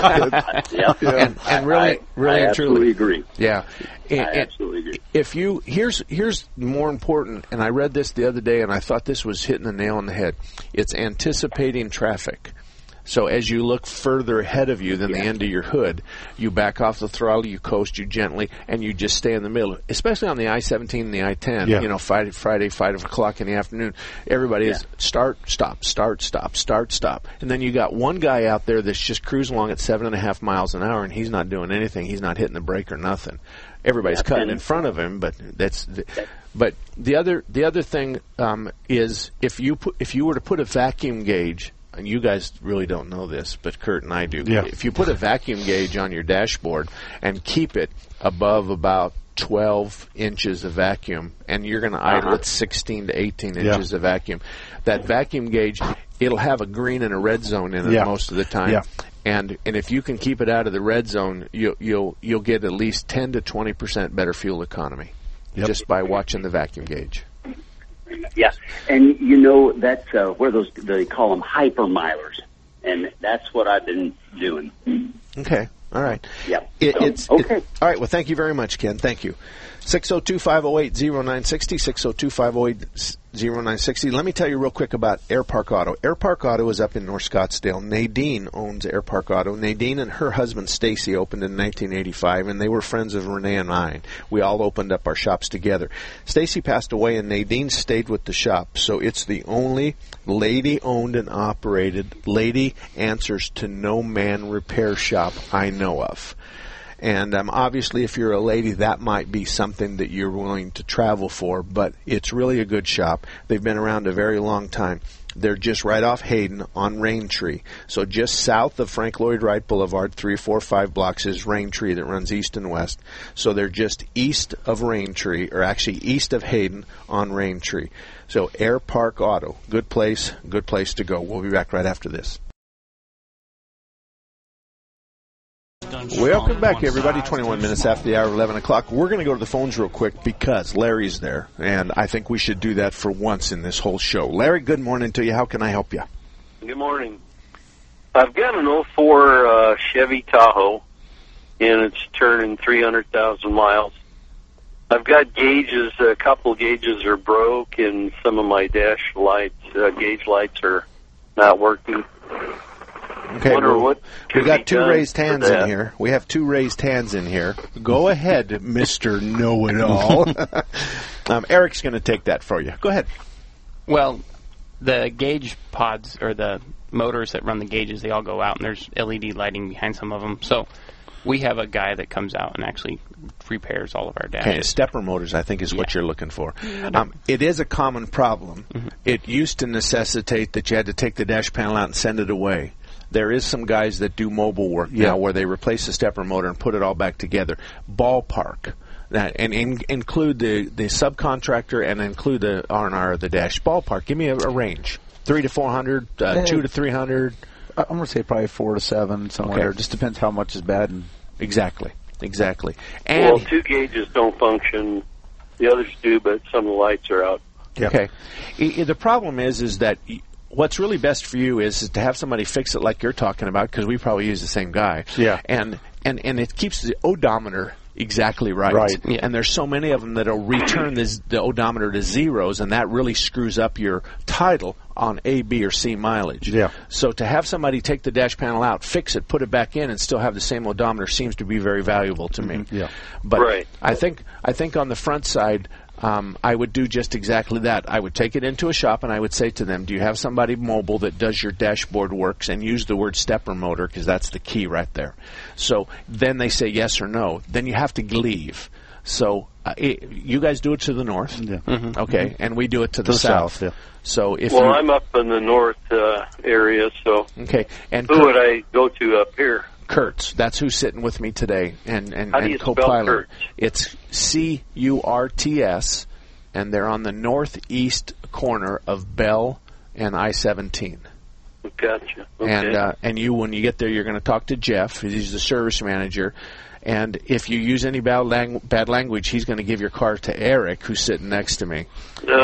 And really I and truly agree. Yeah. I absolutely agree. Here's more important, and I read this the other day and I thought this was hitting the nail on the head. It's anticipating traffic. So as you look further ahead of you than the end of your hood, you back off the throttle, you coast, you gently, and you just stay in the middle. Especially on the I-17 and the I-10, you know, Friday, 5 o'clock in the afternoon, everybody is start, stop, start, stop, start, stop. And then you got one guy out there that's just cruising along at 7.5 miles an hour, and he's not doing anything. He's not hitting the brake or nothing. Everybody's cutting in front of him, but but the other thing is if you were to put a vacuum gauge, and you guys really don't know this, but Kurt and I do. Yeah. If you put a vacuum gauge on your dashboard and keep it above about 12 inches of vacuum, and you're going to idle at 16 to 18 inches of vacuum, that vacuum gauge, it'll have a green and a red zone in it most of the time. Yeah. And if you can keep it out of the red zone, you'll get at least 10 to 20% better fuel economy just by watching the vacuum gauge. Yeah, and you know that's where they call them hypermilers, and that's what I've been doing. Okay, all right. Yeah. Okay. All right. Well, thank you very much, Ken. Thank you. 602-508-0960, 602-508-0960. Let me tell you real quick about Air Park Auto. Air Park Auto is up in North Scottsdale. Nadine owns Air Park Auto. Nadine and her husband, Stacy, opened in 1985, and they were friends of Renee and I. We all opened up our shops together. Stacy passed away, and Nadine stayed with the shop, so it's the only lady-owned and operated, lady answers to no man repair shop I know of. And obviously, if you're a lady, that might be something that you're willing to travel for, but it's really a good shop. They've been around a very long time. They're just right off Hayden on Raintree. So just south of Frank Lloyd Wright Boulevard, 3, 4, 5 blocks is Raintree that runs east and west. So they're just east of Raintree, or actually east of Hayden on Raintree. So Air Park Auto, good place to go. We'll be back right after this. Welcome back, everybody. 21 minutes after the hour of 11 o'clock. We're going to go to the phones real quick because Larry's there, and I think we should do that for once in this whole show. Larry, good morning to you. How can I help you? Good morning. I've got an 04 Chevy Tahoe, and it's turning 300,000 miles. I've got gauges. A couple gauges are broke, and some of my dash lights, gauge lights, are not working. Okay, we got two raised hands in here. We have two raised hands in here. Go ahead, Mr. Know-It-All. Eric's going to take that for you. Go ahead. Well, the gauge pods, or the motors that run the gauges, they all go out, and there's LED lighting behind some of them. So we have a guy that comes out and actually repairs all of our dashes. Okay, stepper motors, I think, is what you're looking for. It is a common problem. Mm-hmm. It used to necessitate that you had to take the dash panel out and send it away. There is some guys that do mobile work now where they replace the stepper motor and put it all back together. Ballpark. That, and include the subcontractor and include the R&R of the dash. Ballpark. Give me a range. 3 to 400, 2 to 300. I'm going to say probably 4 to 7, somewhere. Okay. It just depends how much is bad. Exactly. And well, 2 gauges don't function. The others do, but some of the lights are out. Okay. The problem is that what's really best for you is to have somebody fix it like you're talking about, because we probably use the same guy. Yeah. And it keeps the odometer exactly right. Yeah. And there's so many of them that'll return the odometer to zeros, and that really screws up your title on A, B, or C mileage. Yeah. So to have somebody take the dash panel out, fix it, put it back in, and still have the same odometer seems to be very valuable to me. Yeah. But I think on the front side, I would do just exactly that. I would take it into a shop and I would say to them, do you have somebody mobile that does your dashboard works, and use the word stepper motor, because that's the key right there. So then they say yes or no. Then you have to leave. So you guys do it to the north, okay, and we do it to the south. Yeah. So if I'm up in the north area, so okay. And who would I go to up here? Kurtz. That's who's sitting with me today, and How do you co-pilot. Spell Kurtz? It's Curts, and they're on the northeast corner of Bell and I-17. Gotcha. Okay. And you, when you get there, you're going to talk to Jeff. He's the service manager. And if you use any bad language, he's going to give your car to Eric, who's sitting next to me.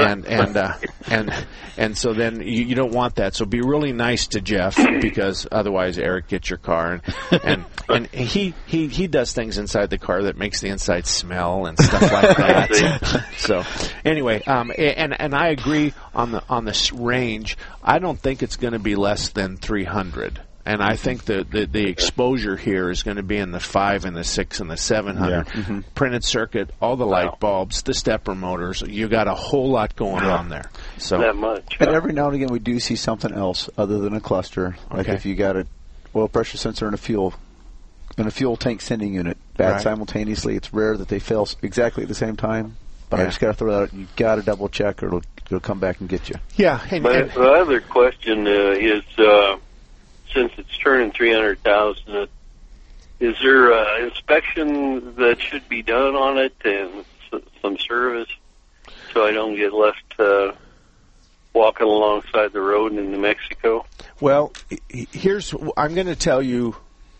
And so then you don't want that. So be really nice to Jeff, because otherwise Eric gets your car, and he does things inside the car that makes the inside smell and stuff like that. So anyway, and I agree on the range. I don't think it's going to be less than 300. And I think the exposure here is going to be in the 5 and the 6 and the 700. Printed circuit, all the light bulbs, the stepper motors. You got a whole lot going on there. So that much. And every now and again we do see something else other than a cluster. Like if you got an oil pressure sensor and a fuel tank sending unit bad simultaneously. It's rare that they fail exactly at the same time. But I just got to throw that out. You got to double check, or it'll come back and get you. Yeah. But the other question is, since it's turning 300,000, is there inspection that should be done on it and some service, so I don't get left walking alongside the road in New Mexico? Well, I'm going to tell you.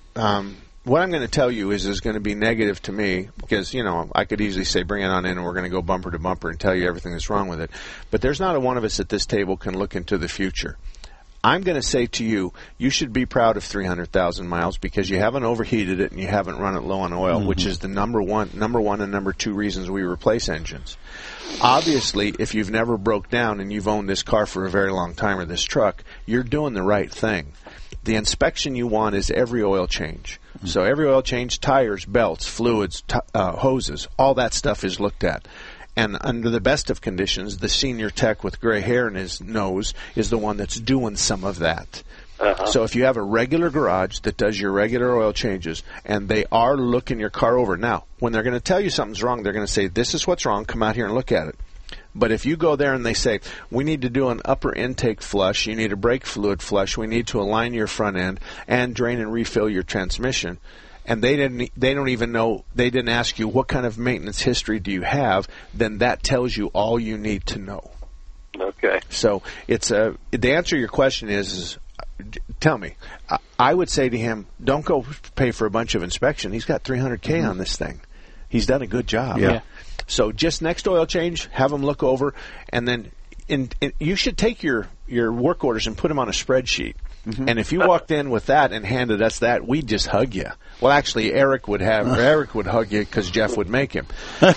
What I'm going to tell you is going to be negative to me because, I could easily say bring it on in and we're going to go bumper to bumper and tell you everything that's wrong with it. But there's not a one of us at this table can look into the future. I'm going to say to you, you should be proud of 300,000 miles because you haven't overheated it and you haven't run it low on oil, which is the number one and number 2 reasons we replace engines. Obviously, if you've never broke down and you've owned this car for a very long time or this truck, you're doing the right thing. The inspection you want is every oil change. So every oil change, tires, belts, fluids, hoses, all that stuff is looked at. And under the best of conditions, the senior tech with gray hair in his nose is the one that's doing some of that. So if you have a regular garage that does your regular oil changes and they are looking your car over, now, when they're going to tell you something's wrong, they're going to say, this is what's wrong, come out here and look at it. But if you go there and they say, we need to do an upper intake flush, you need a brake fluid flush, we need to align your front end and drain and refill your transmission, and they don't even know, they didn't ask you what kind of maintenance history do you have, then that tells you all you need to know. Okay. So the answer to your question is tell me. I would say to him, don't go pay for a bunch of inspection. He's got $300K on this thing. He's done a good job. Yeah. So just next oil change, have them look over, and then you should take your work orders and put them on a spreadsheet. And if you walked in with that and handed us that, we'd just hug you. Well, actually, Eric would hug you because Jeff would make him.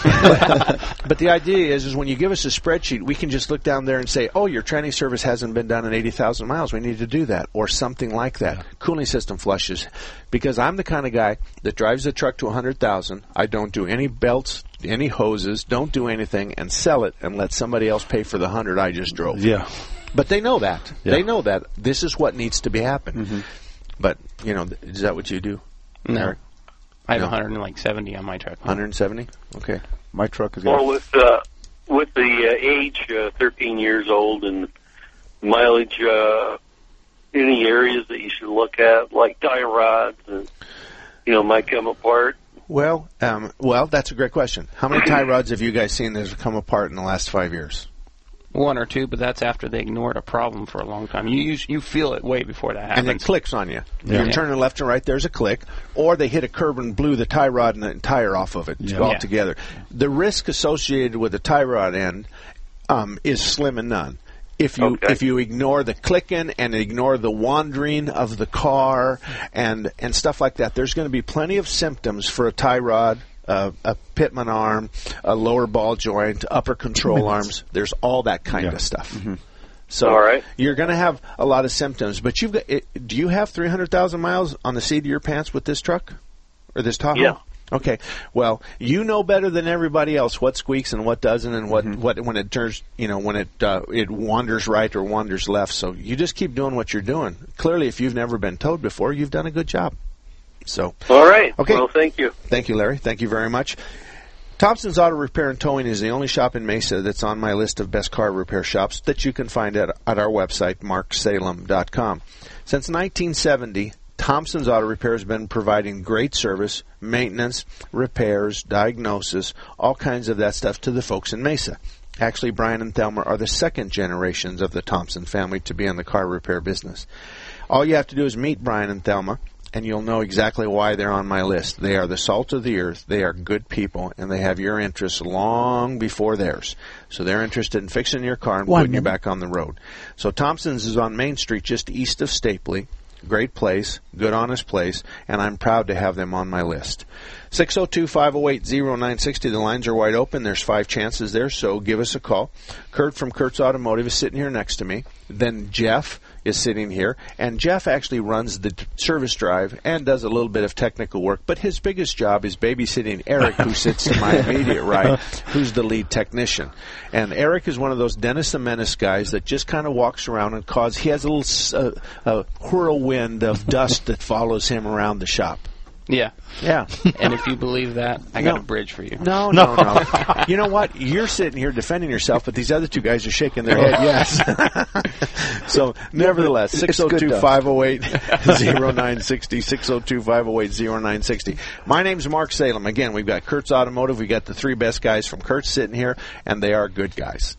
But the idea is when you give us a spreadsheet, we can just look down there and say, oh, your training service hasn't been done in 80,000 miles. We need to do that, or something like that. Cooling system flushes. Because I'm the kind of guy that drives the truck to 100,000. I don't do any belts, any hoses, don't do anything, and sell it and let somebody else pay for the 100 I just drove. Yeah. But they know that. Yeah. They know that this is what needs to be happen. But, is that what you do? No. Eric? I have 170 on my truck. 170? Okay. My truck is well, with the age, 13 years old, and mileage, any areas that you should look at, like tie rods, might come apart? Well, that's a great question. How many tie rods have you guys seen that have come apart in the last 5 years? 1 or 2, but that's after they ignored a problem for a long time. You feel it way before that happens. And it clicks on you. Yeah. You're turning left and right, there's a click. Or they hit a curb and blew the tie rod and the tire off of it altogether. The risk associated with the tie rod end is slim and none. If you ignore the clicking and ignore the wandering of the car and stuff like that, there's going to be plenty of symptoms for a tie rod, a Pitman arm, a lower ball joint, upper control arms. There's all that kind of stuff. So all right. You're going to have a lot of symptoms. But do you have 300,000 miles on the seat of your pants with this truck or this Tahoe? Yeah. Okay. Well, you know better than everybody else what squeaks and what doesn't, and what when it turns, when it wanders right or wanders left. So you just keep doing what you're doing. Clearly, if you've never been towed before, you've done a good job. So. All right. Okay. Well, thank you. Thank you, Larry. Thank you very much. Thompson's Auto Repair and Towing is the only shop in Mesa that's on my list of best car repair shops that you can find at our website, marksalem.com. Since 1970, Thompson's Auto Repair has been providing great service, maintenance, repairs, diagnosis, all kinds of that stuff to the folks in Mesa. Actually, Brian and Thelma are the second generations of the Thompson family to be in the car repair business. All you have to do is meet Brian and Thelma, and you'll know exactly why they're on my list. They are the salt of the earth. They are good people, and they have your interests long before theirs. So they're interested in fixing your car and putting you back on the road. So Thompson's is on Main Street, just east of Stapley. Great place, good, honest place, and I'm proud to have them on my list. 602-508-0960. The lines are wide open. There's 5 chances there, so give us a call. Kurt from Kurt's Automotive is sitting here next to me. Then Jeff is sitting here, and Jeff actually runs the service drive and does a little bit of technical work, but his biggest job is babysitting Eric, who sits to my immediate right, who's the lead technician. And Eric is one of those Dennis the Menace guys that just kind of walks around and he has a little whirlwind of dust that follows him around the shop. Yeah. Yeah. And if you believe that, I got a bridge for you. No. You know what? You're sitting here defending yourself, but these other two guys are shaking their head yes. So, nevertheless, 602-508-0960, 602-508-0960. My name's Mark Salem. Again, we've got Kurt's Automotive. We've got the three best guys from Kurt's sitting here, and they are good guys.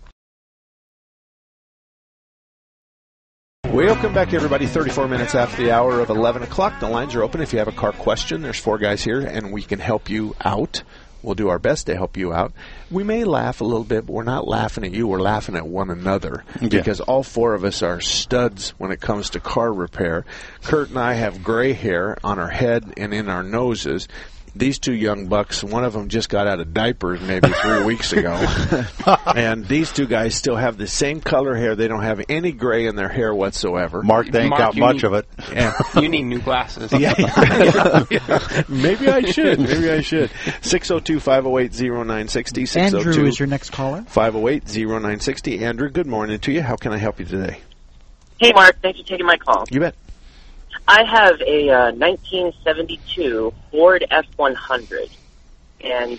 Welcome back, everybody. 34 minutes after the hour of 11 o'clock. The lines are open. If you have a car question, there's four guys here, and we can help you out. We'll do our best to help you out. We may laugh a little bit, but we're not laughing at you. We're laughing at one another because all four of us are studs when it comes to car repair. Kurt and I have gray hair on our head and in our noses. These two young bucks, one of them just got out of diapers maybe 3 weeks ago. And these two guys still have the same color hair. They don't have any gray in their hair whatsoever. Mark, they ain't got much of it. Yeah. You need new glasses. Yeah. Maybe I should. 602-508-0960. Andrew is your next caller. 508-0960. Andrew, good morning to you. How can I help you today? Hey, Mark. Thanks for taking my call. You bet. I have a 1972 Ford F-100, and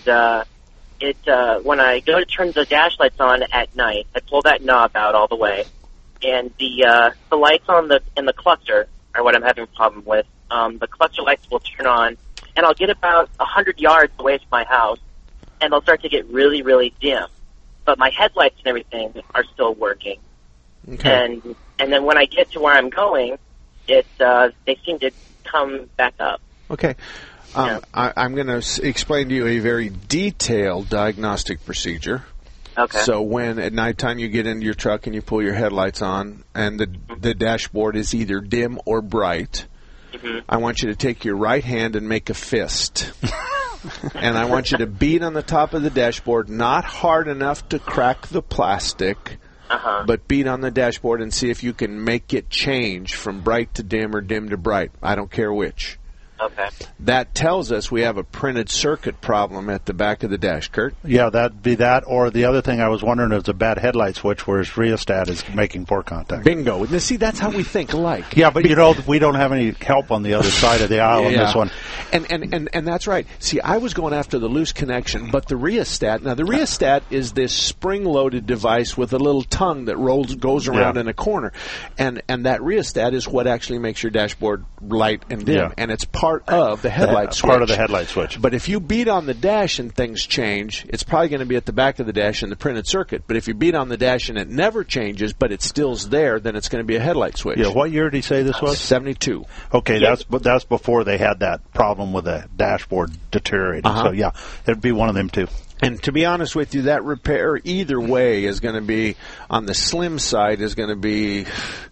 when I go to turn the dash lights on at night, I pull that knob out all the way, and the lights in the cluster are what I'm having a problem with. The cluster lights will turn on, and I'll get about 100 yards away from my house, and they'll start to get really, really dim. But my headlights and everything are still working. Okay. And then when I get to where I'm going, they seem to come back up. Okay. I'm going to explain to you a very detailed diagnostic procedure. Okay. So when at nighttime you get into your truck and you pull your headlights on and the dashboard is either dim or bright, I want you to take your right hand and make a fist. And I want you to beat on the top of the dashboard, not hard enough to crack the plastic, but beat on the dashboard and see if you can make it change from bright to dim or dim to bright. I don't care which. Okay. That tells us we have a printed circuit problem at the back of the dash, Kurt. Yeah, that'd be that. Or the other thing I was wondering is a bad headlight switch where his rheostat is making poor contact. Bingo. Now, see, that's how we think alike. Yeah, but we don't have any help on the other side of the aisle on this one. And that's right. See, I was going after the loose connection, but the rheostat. Now, the rheostat is this spring-loaded device with a little tongue that goes around in a corner, and that rheostat is what actually makes your dashboard light and dim, and it's part of the headlight switch. Part of the headlight switch. But if you beat on the dash and things change, it's probably going to be at the back of the dash in the printed circuit. But if you beat on the dash and it never changes, but it still's there, then it's going to be a headlight switch. Yeah. What year did he say this was? 72. Okay, that's before they had that problem with the dashboard deteriorating. So yeah, it'd be one of them too. And to be honest with you, that repair either way is going to be on the slim side is going to be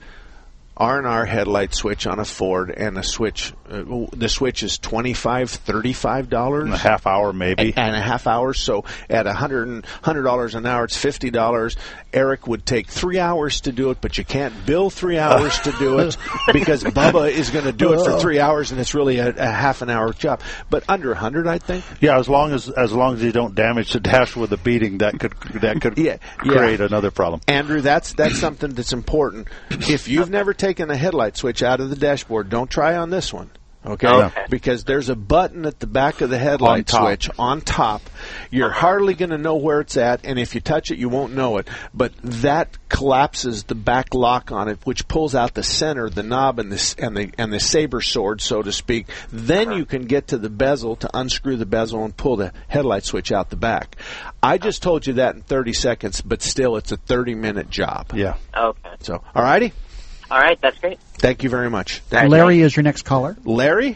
R&R headlight switch on a Ford, and a switch. The switch is $25, $35 a half hour, maybe, and a half hour. So at $100 an hour, it's $50. Eric would take 3 hours to do it, but you can't bill 3 hours to do it because Bubba is going to do it for 3 hours, and it's really a half an hour job. But under 100, I think. Yeah, as long as you don't damage the dash with a beating, that could create another problem. Andrew, that's something that's important. If you've never taken a headlight switch out of the dashboard, don't try on this one. Okay? Because there's a button at the back of the headlight switch on top. You're hardly going to know where it's at, and if you touch it, you won't know it. But that collapses the back lock on it, which pulls out the center, the knob, and the saber sword, so to speak. Then you can get to the bezel to unscrew the bezel and pull the headlight switch out the back. I just told you that in 30 seconds, but still, it's a 30-minute job. Yeah. Okay. So, all righty? All right, that's great. Thank you very much. Larry is your next caller. Larry?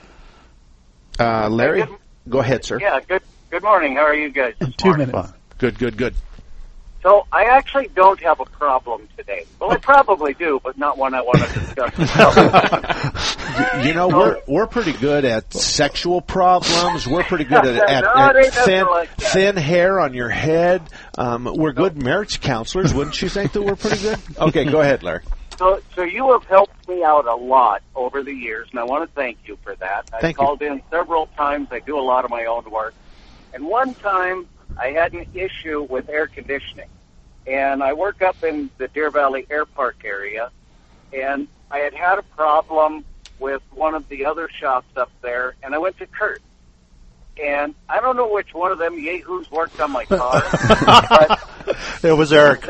Larry? Go ahead, sir. Yeah, good morning. How are you guys? 2 minutes. Good. So I actually don't have a problem today. Well, I probably do, but not one I want to discuss. You know, we're pretty good at sexual problems. We're pretty good at thin hair on your head. We're good marriage counselors. Wouldn't you think that we're pretty good? Okay, go ahead, Larry. So you have helped me out a lot over the years, and I want to thank you for that. I've called in several times. I do a lot of my own work. And one time I had an issue with air conditioning. And I work up in the Deer Valley Air Park area, and I had a problem with one of the other shops up there, and I went to Kurt. And I don't know which one of them yahoos worked on my car. But it was Eric.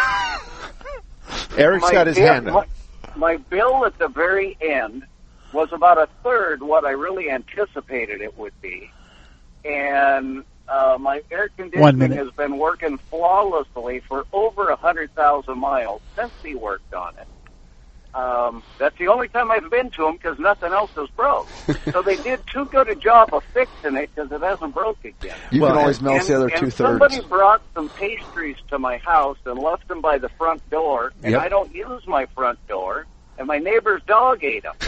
Eric's got his hand up. My bill at the very end was about a third what I really anticipated it would be. And my air conditioning has been working flawlessly for over 100,000 miles since he worked on it. That's the only time I've been to them because nothing else is broke. So they did too good a job of fixing it because it hasn't broke again. You can always melt the other two-thirds. Somebody brought some pastries to my house and left them by the front door, and I don't use my front door. And my neighbor's dog ate them.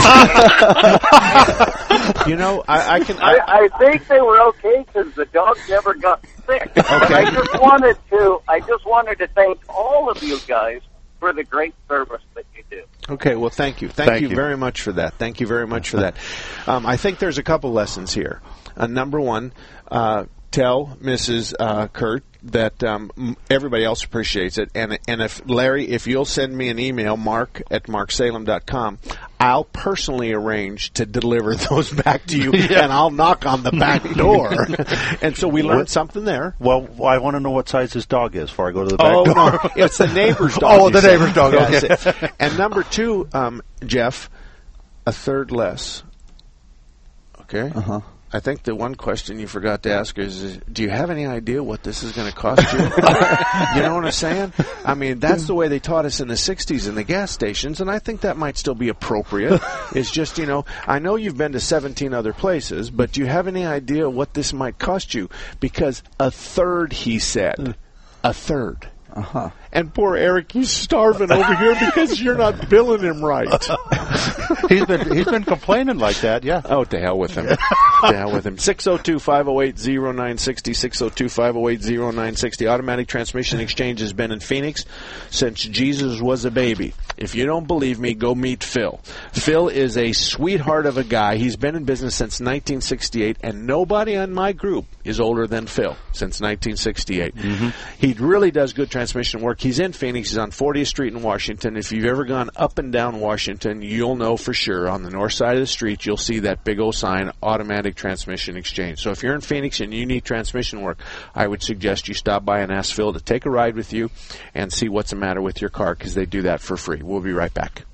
You know, I think they were okay because the dog never got sick. Okay. I just wanted to thank all of you guys for the great service that you do. Okay, well, thank you. Thank you very much for that. Thank you very much for that. I think there's a couple lessons here. Number one, tell Mrs. Kurt that everybody else appreciates it. And if Larry, if you'll send me an email, mark@marksalem.com, I'll personally arrange to deliver those back to you, and I'll knock on the back door. And so we learned something there. Well, I want to know what size his dog is before I go to the back door. No, it's the neighbor's dog. Oh, the neighbor's dog, okay. And number two, Jeff, a third less. Okay? Uh-huh. I think the one question you forgot to ask is, do you have any idea what this is going to cost you? You know what I'm saying? I mean, that's the way they taught us in the 60s in the gas stations, and I think that might still be appropriate. It's just, you know, I know you've been to 17 other places, but do you have any idea what this might cost you? Because a third, he said. A third. Uh-huh. And poor Eric, he's starving over here because you're not billing him right. He's been complaining like that, yeah. Oh, to hell with him. To hell with him. 602-508-0960, 602-508-0960. Automatic Transmission Exchange has been in Phoenix since Jesus was a baby. If you don't believe me, go meet Phil. Phil is a sweetheart of a guy. He's been in business since 1968, and nobody on my group is older than Phil since 1968. Mm-hmm. He really does good transmission work. He's in Phoenix. He's on 40th Street in Washington. If you've ever gone up and down Washington, you'll know for sure. On the north side of the street, you'll see that big old sign, Automatic Transmission Exchange. So if you're in Phoenix and you need transmission work, I would suggest you stop by and ask Phil to take a ride with you and see what's the matter with your car, because they do that for free. We'll be right back.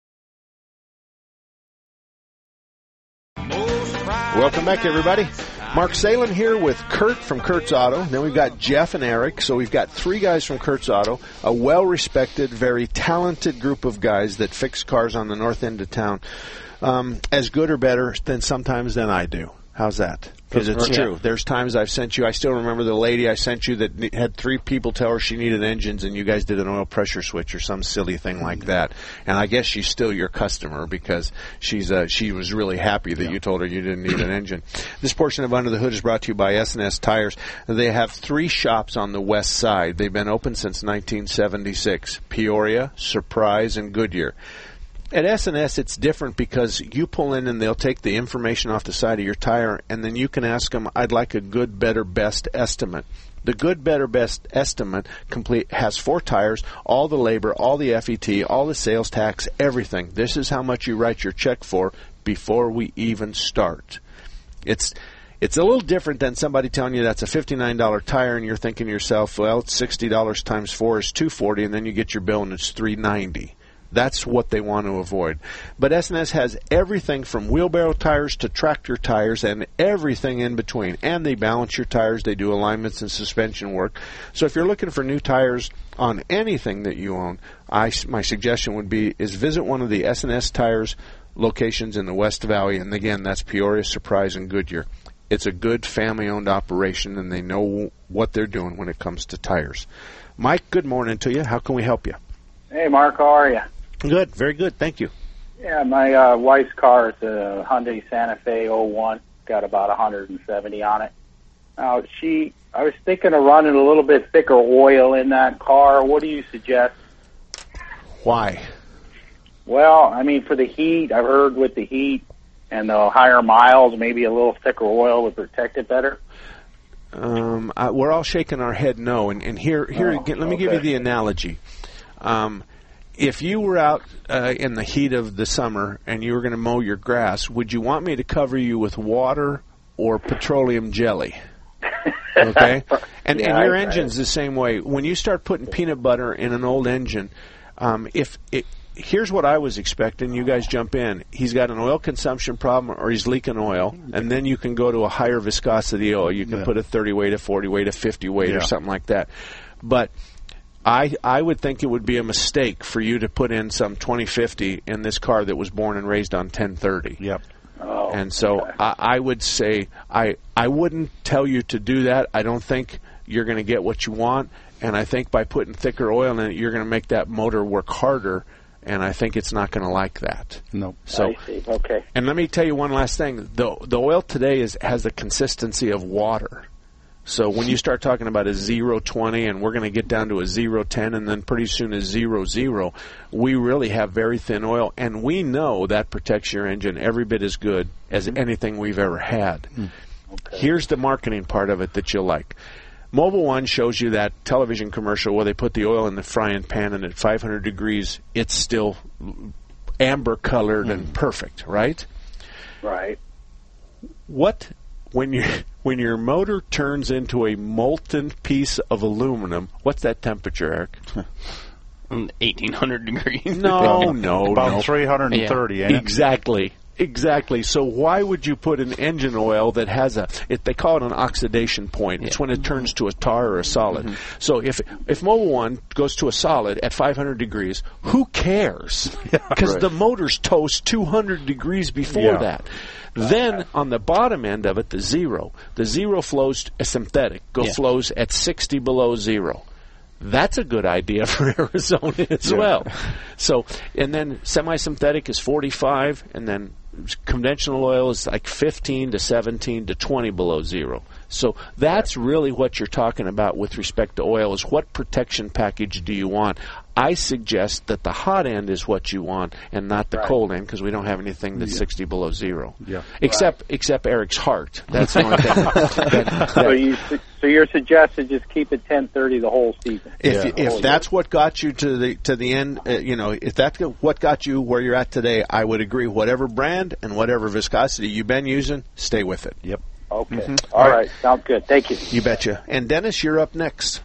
Welcome back, everybody. Mark Salem here with Kurt from Kurt's Auto. Then we've got Jeff and Eric. So we've got three guys from Kurt's Auto, a well-respected, very talented group of guys that fix cars on the north end of town, as good or better sometimes than I do. How's that? Because it's true. There's times I've sent you, I still remember the lady I sent you that had three people tell her she needed engines, and you guys did an oil pressure switch or some silly thing like that. And I guess she's still your customer because she was really happy that you told her you didn't need an engine. This portion of Under the Hood is brought to you by S&S Tires. They have three shops on the west side. They've been open since 1976. Peoria, Surprise, and Goodyear. At S&S, it's different because you pull in and they'll take the information off the side of your tire, and then you can ask them, I'd like a good, better, best estimate. The good, better, best estimate has 4 tires, all the labor, all the FET, all the sales tax, everything. This is how much you write your check for before we even start. It's a little different than somebody telling you that's a $59 tire, and you're thinking to yourself, well, it's $60 times 4 is $240, and then you get your bill and it's $390. That's what they want to avoid. But S&S has everything from wheelbarrow tires to tractor tires and everything in between. And they balance your tires. They do alignments and suspension work. So if you're looking for new tires on anything that you own, my suggestion would be is visit one of the S&S Tires locations in the West Valley. And again, that's Peoria, Surprise, and Goodyear. It's a good family-owned operation, and they know what they're doing when it comes to tires. Mike, good morning to you. How can we help you? Hey, Mark, how are you? Good, very good, thank you. Yeah, my wife's car is a Hyundai Santa Fe 01, got about 170 on it. Now, I was thinking of running a little bit thicker oil in that car. What do you suggest? Why? Well, I mean, for the heat, I've heard with the heat and the higher miles, maybe a little thicker oil would protect it better. We're all shaking our head no. And here again, let me give you the analogy. If you were out in the heat of the summer and you were going to mow your grass, would you want me to cover you with water or petroleum jelly? Okay? And your engine's the same way. When you start putting peanut butter in an old engine, here's what I was expecting. You guys jump in. He's got an oil consumption problem or he's leaking oil, and then you can go to a higher viscosity oil. You can put a 30 weight, a 40 weight, a 50 weight, or something like that. But I would think it would be a mistake for you to put in some 2050 in this car that was born and raised on 1030. Yep. And so I would say I wouldn't tell you to do that. I don't think you're going to get what you want, and I think by putting thicker oil in it, you're going to make that motor work harder, and I think it's not going to like that. No. So, I see. Okay. And let me tell you one last thing. The oil today has the consistency of water. So when you start talking about a 0.20 and we're going to get down to a 0.10 and then pretty soon a 0.0, we really have very thin oil, and we know that protects your engine every bit as good as anything we've ever had. Okay. Here's the marketing part of it that you'll like. Mobil 1 shows you that television commercial where they put the oil in the frying pan and at 500 degrees it's still amber colored and perfect, right? Right. When your motor turns into a molten piece of aluminum, what's that temperature, Eric? 1,800 degrees. No. About 330. Exactly. So why would you put an engine oil that has they call it an oxidation point. It's when it turns to a tar or a solid. So if Mobil 1 goes to a solid at 500 degrees, who cares? Because the motors toast 200 degrees before that. Then on the bottom end of it, the zero flows asymptotic, flows at 60 below zero. That's a good idea for Arizona as well. So, and then semi-synthetic is 45, and then conventional oil is like 15 to 17 to 20 below zero. So that's really what you're talking about with respect to oil, is what protection package do you want? I suggest that the hot end is what you want and not the cold end, because we don't have anything that's 60 below zero. Except Eric's heart. That's the only thing. So you're suggesting just keep it 1030 the whole season. If that's what got you to the end, if that's what got you where you're at today, I would agree. Whatever brand and whatever viscosity you've been using, stay with it. Yep. Okay. All right. Sounds good. Thank you. You betcha. And Dennis, you're up next.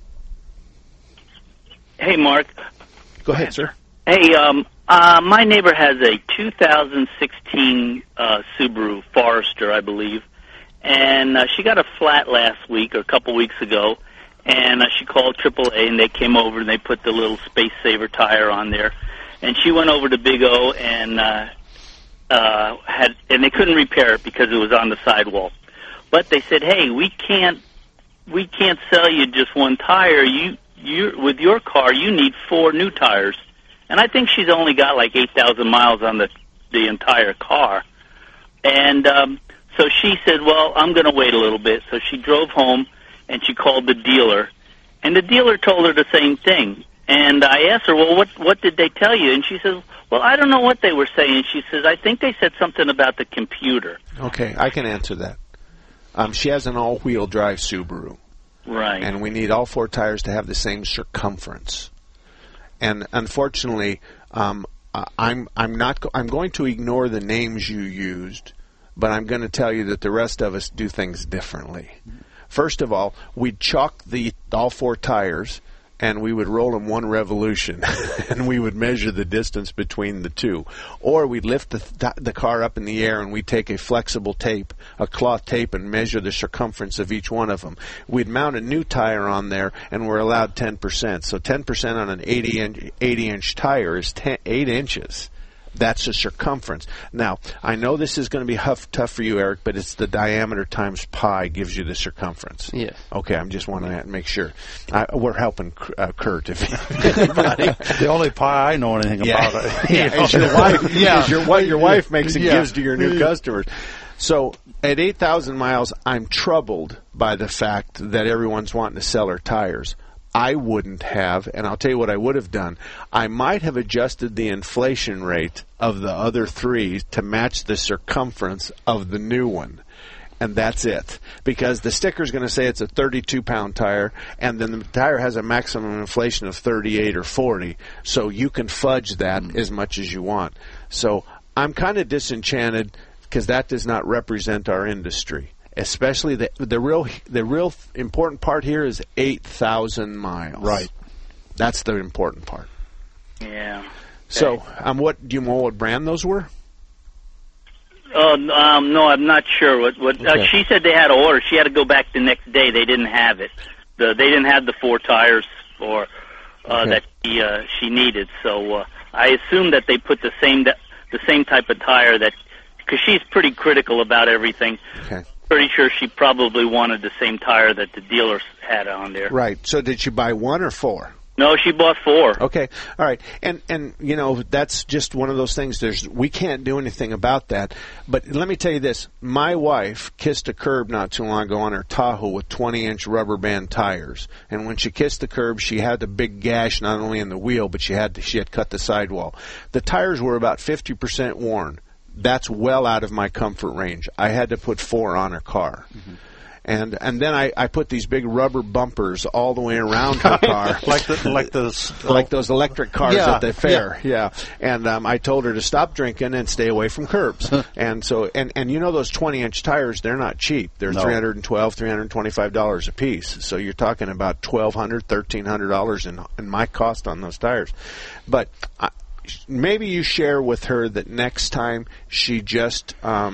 Hey, Mark. Go ahead, sir. Hey, my neighbor has a 2016 Subaru Forester, I believe, and she got a flat last week or a couple weeks ago, and she called AAA, and they came over and they put the little Space Saver tire on there, and she went over to Big O and they couldn't repair it because it was on the sidewall, but they said, hey, we can't sell you just one tire. You with your car, you need 4 new tires. And I think she's only got like 8,000 miles on the entire car. And so she said, well, I'm going to wait a little bit. So she drove home, and she called the dealer. And the dealer told her the same thing. And I asked her, well, what did they tell you? And she says, well, I don't know what they were saying. She says, I think they said something about the computer. Okay, I can answer that. She has an all-wheel drive Subaru. Right. And we need all 4 tires to have the same circumference. And unfortunately, I'm going to ignore the names you used, but I'm going to tell you that the rest of us do things differently. First of all, we'd chalk all 4 tires, and we would roll them 1 revolution, and we would measure the distance between the 2. Or we'd lift the car up in the air, and we'd take a flexible tape, a cloth tape, and measure the circumference of each one of them. We'd mount a new tire on there, and we're allowed 10%. So 10% on an 80-inch tire is 8 inches. That's the circumference. Now, I know this is going to be tough for you, Eric, but it's the diameter times pi gives you the circumference. Yes. Okay, I'm just wanting to make sure. We're helping Kurt. If anybody. The only pi I know anything about it. Is your wife. Is your wife makes and gives to your new customers. So at 8,000 miles, I'm troubled by the fact that everyone's wanting to sell her tires. I wouldn't have, and I'll tell you what I would have done. I might have adjusted the inflation rate of the other three to match the circumference of the new one. And that's it. Because the sticker's going to say it's a 32-pound tire, and then the tire has a maximum inflation of 38 or 40. So you can fudge that as much as you want. So I'm kind of disenchanted because that does not represent our industry. Especially the real important part here is 8,000 miles. Right. That's the important part. Yeah. Okay. So what do you know what brand those were? No, I'm not sure. What Okay. she said they had to order. She had to go back the next day. They didn't have it. They didn't have the 4 tires that she needed. So I assume that they put the same type of tire because she's pretty critical about everything. Okay. Pretty sure she probably wanted the same tire that the dealers had on there. Right. So did you buy 1 or 4? No, she bought 4. Okay. All right. And you know, that's just one of those things. We can't do anything about that. But let me tell you this. My wife kissed a curb not too long ago on her Tahoe with 20-inch rubber band tires. And when she kissed the curb, she had a big gash not only in the wheel, but she had cut the sidewall. The tires were about 50% worn. That's well out of my comfort range. I had to put 4 on her car. Mm-hmm. And then I put these big rubber bumpers all the way around her car, like those electric cars at the fair. Yeah. And I told her to stop drinking and stay away from curbs. And so and you know those 20-inch tires, they're not cheap. They're $312, $325 a piece. So you're talking about $1,200, $1,300 in my cost on those tires. But maybe you share with her that next time she just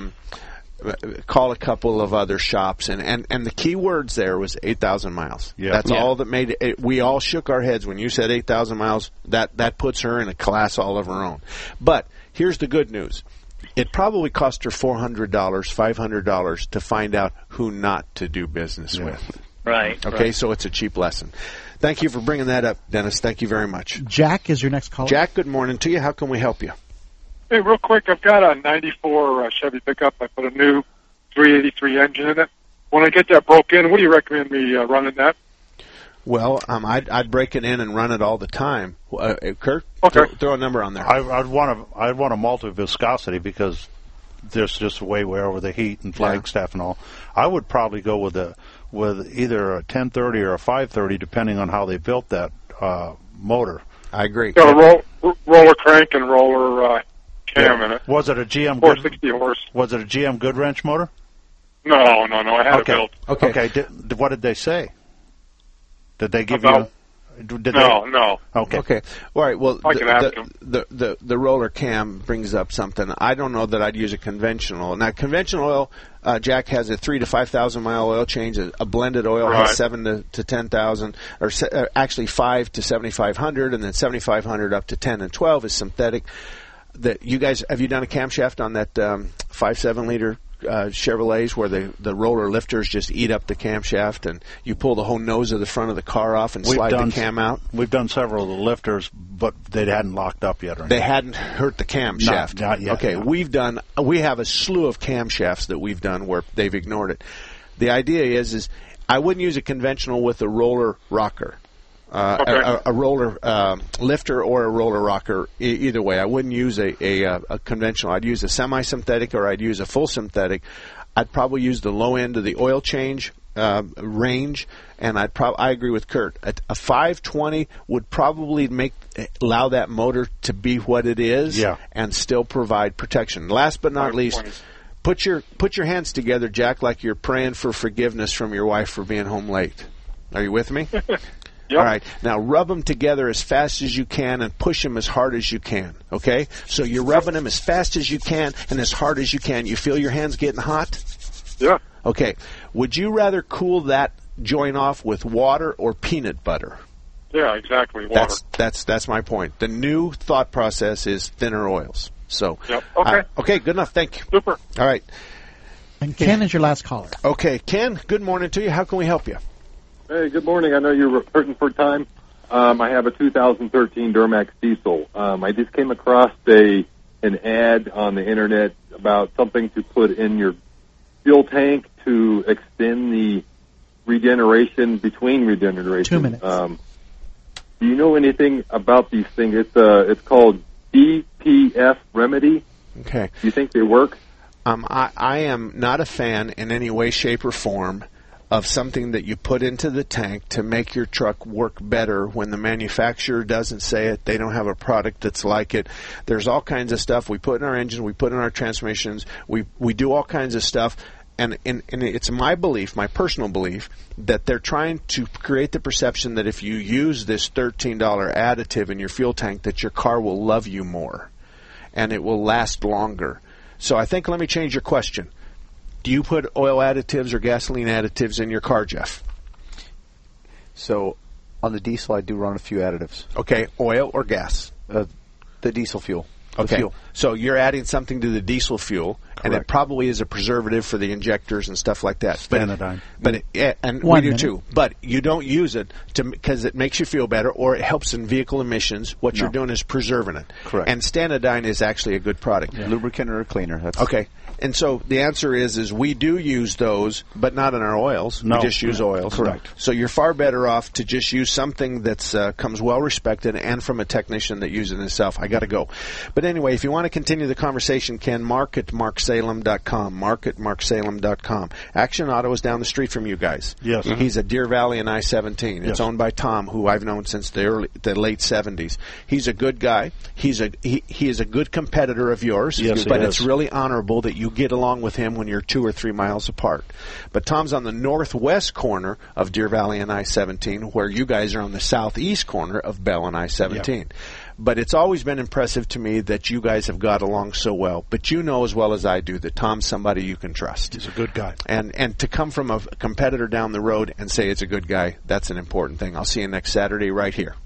call a couple of other shops, and the key words there was 8,000 miles. Yeah. That's all that made it. We all shook our heads when you said 8,000 miles. That puts her in a class all of her own. But here's the good news. It probably cost her $400, $500 to find out who not to do business with. Right. Okay, so it's a cheap lesson. Thank you for bringing that up, Dennis. Thank you very much. Jack is your next caller. Jack, good morning to you. How can we help you? Hey, real quick, I've got a 94 Chevy pickup. I put a new 383 engine in it. When I get that broke in, what do you recommend me running that? Well, I'd break it in and run it all the time. Kurt, throw a number on there. I'd want a multi-viscosity because there's just way over the heat and Flagstaff and all. I would probably go with either a 1030 or a 530, depending on how they built that motor. I agree. Got a roller crank and roller cam in it. Was it a GM 460 horse? Was it a GM Goodwrench motor? No. I had it built. Okay. What did they say? Did they give you? No. Okay. All right. Well, I can ask him. The roller cam brings up something. I don't know that I'd use a conventional. Now, conventional oil, Jack has a 3,000 to 5,000 mile oil change. A blended oil has 7,000 to 10,000, or actually 5 to 7,500, and then 7,500 up to 10 and 12 is synthetic. That you guys, have you done a camshaft on that 5.7 liter Chevrolets where the roller lifters just eat up the camshaft and you pull the whole nose of the front of the car off and slide the cam out? We've done several of the lifters, but they hadn't locked up yet. They hadn't hurt the camshaft. Not yet. Okay, no. We have a slew of camshafts that we've done where they've ignored it. The idea is I wouldn't use a conventional with a roller rocker. A roller lifter or a roller rocker, either way. I wouldn't use a conventional. I'd use a semi-synthetic or I'd use a full synthetic. I'd probably use the low end of the oil change range, and I agree with Kurt. A 520 would probably allow that motor to be what it is and still provide protection. Last but not least, put your hands together, Jack, like you're praying for forgiveness from your wife for being home late. Are you with me? Yep. All right. Now, rub them together as fast as you can and push them as hard as you can, okay? So you're rubbing them as fast as you can and as hard as you can. You feel your hands getting hot? Yeah. Okay. Would you rather cool that joint off with water or peanut butter? Yeah, exactly. Water. That's my point. The new thought process is thinner oils. So, yep. Okay. Okay, good enough. Thank you. Super. All right. And Ken is your last caller. Okay, Ken, good morning to you. How can we help you? Hey, good morning. I know you're hurting for time. I have a 2013 Duramax diesel. I just came across an ad on the internet about something to put in your fuel tank to extend the regeneration between regeneration. 2 minutes. Do you know anything about these things? It's called DPF Remedy. Okay. Do you think they work? I am not a fan in any way, shape, or form of something that you put into the tank to make your truck work better when the manufacturer doesn't say it. They don't have a product that's like it. There's all kinds of stuff we put in our engines, we put in our transmissions, we do all kinds of stuff. And it's my belief, my personal belief, that they're trying to create the perception that if you use this $13 additive in your fuel tank, that your car will love you more and it will last longer. So I think, let me change your question. Do you put oil additives or gasoline additives in your car, Jeff? So on the diesel, I do run a few additives. Okay, oil or gas? The diesel fuel. Okay, fuel. So you're adding something to the diesel fuel, Correct. and it probably is a preservative for the injectors and stuff like that. Stanidine. And we do too. But you don't use it because it makes you feel better, or it helps in vehicle emissions. What you're doing is preserving it. Correct. And Stanidine is actually a good product. Yeah. Lubricant or a cleaner. That's okay. And so the answer is we do use those, but not in our oils. No. We just use oils. Correct. So you're far better off to just use something that's comes well respected and from a technician that uses it himself. I got to go. But anyway, if you want to continue the conversation, Ken, mark at marksalem.com. Mark at marksalem.com. Action Auto is down the street from you guys. Yes. Mm-hmm. He's at Deer Valley and I-17. It's Yes. owned by Tom, who I've known since the late 70s. He's a good guy. He is a good competitor of yours. Yes, but he it's is. really honorable that you get along with him when you're 2 or 3 miles apart. But Tom's on the northwest corner of Deer Valley and I-17, where you guys are on the southeast corner of Bell and I-17. Yep. But it's always been impressive to me that you guys have got along so well. But you know as well as I do that Tom's somebody you can trust. He's a good guy. And to come from a competitor down the road and say it's a good guy, that's an important thing. I'll see you next Saturday right here.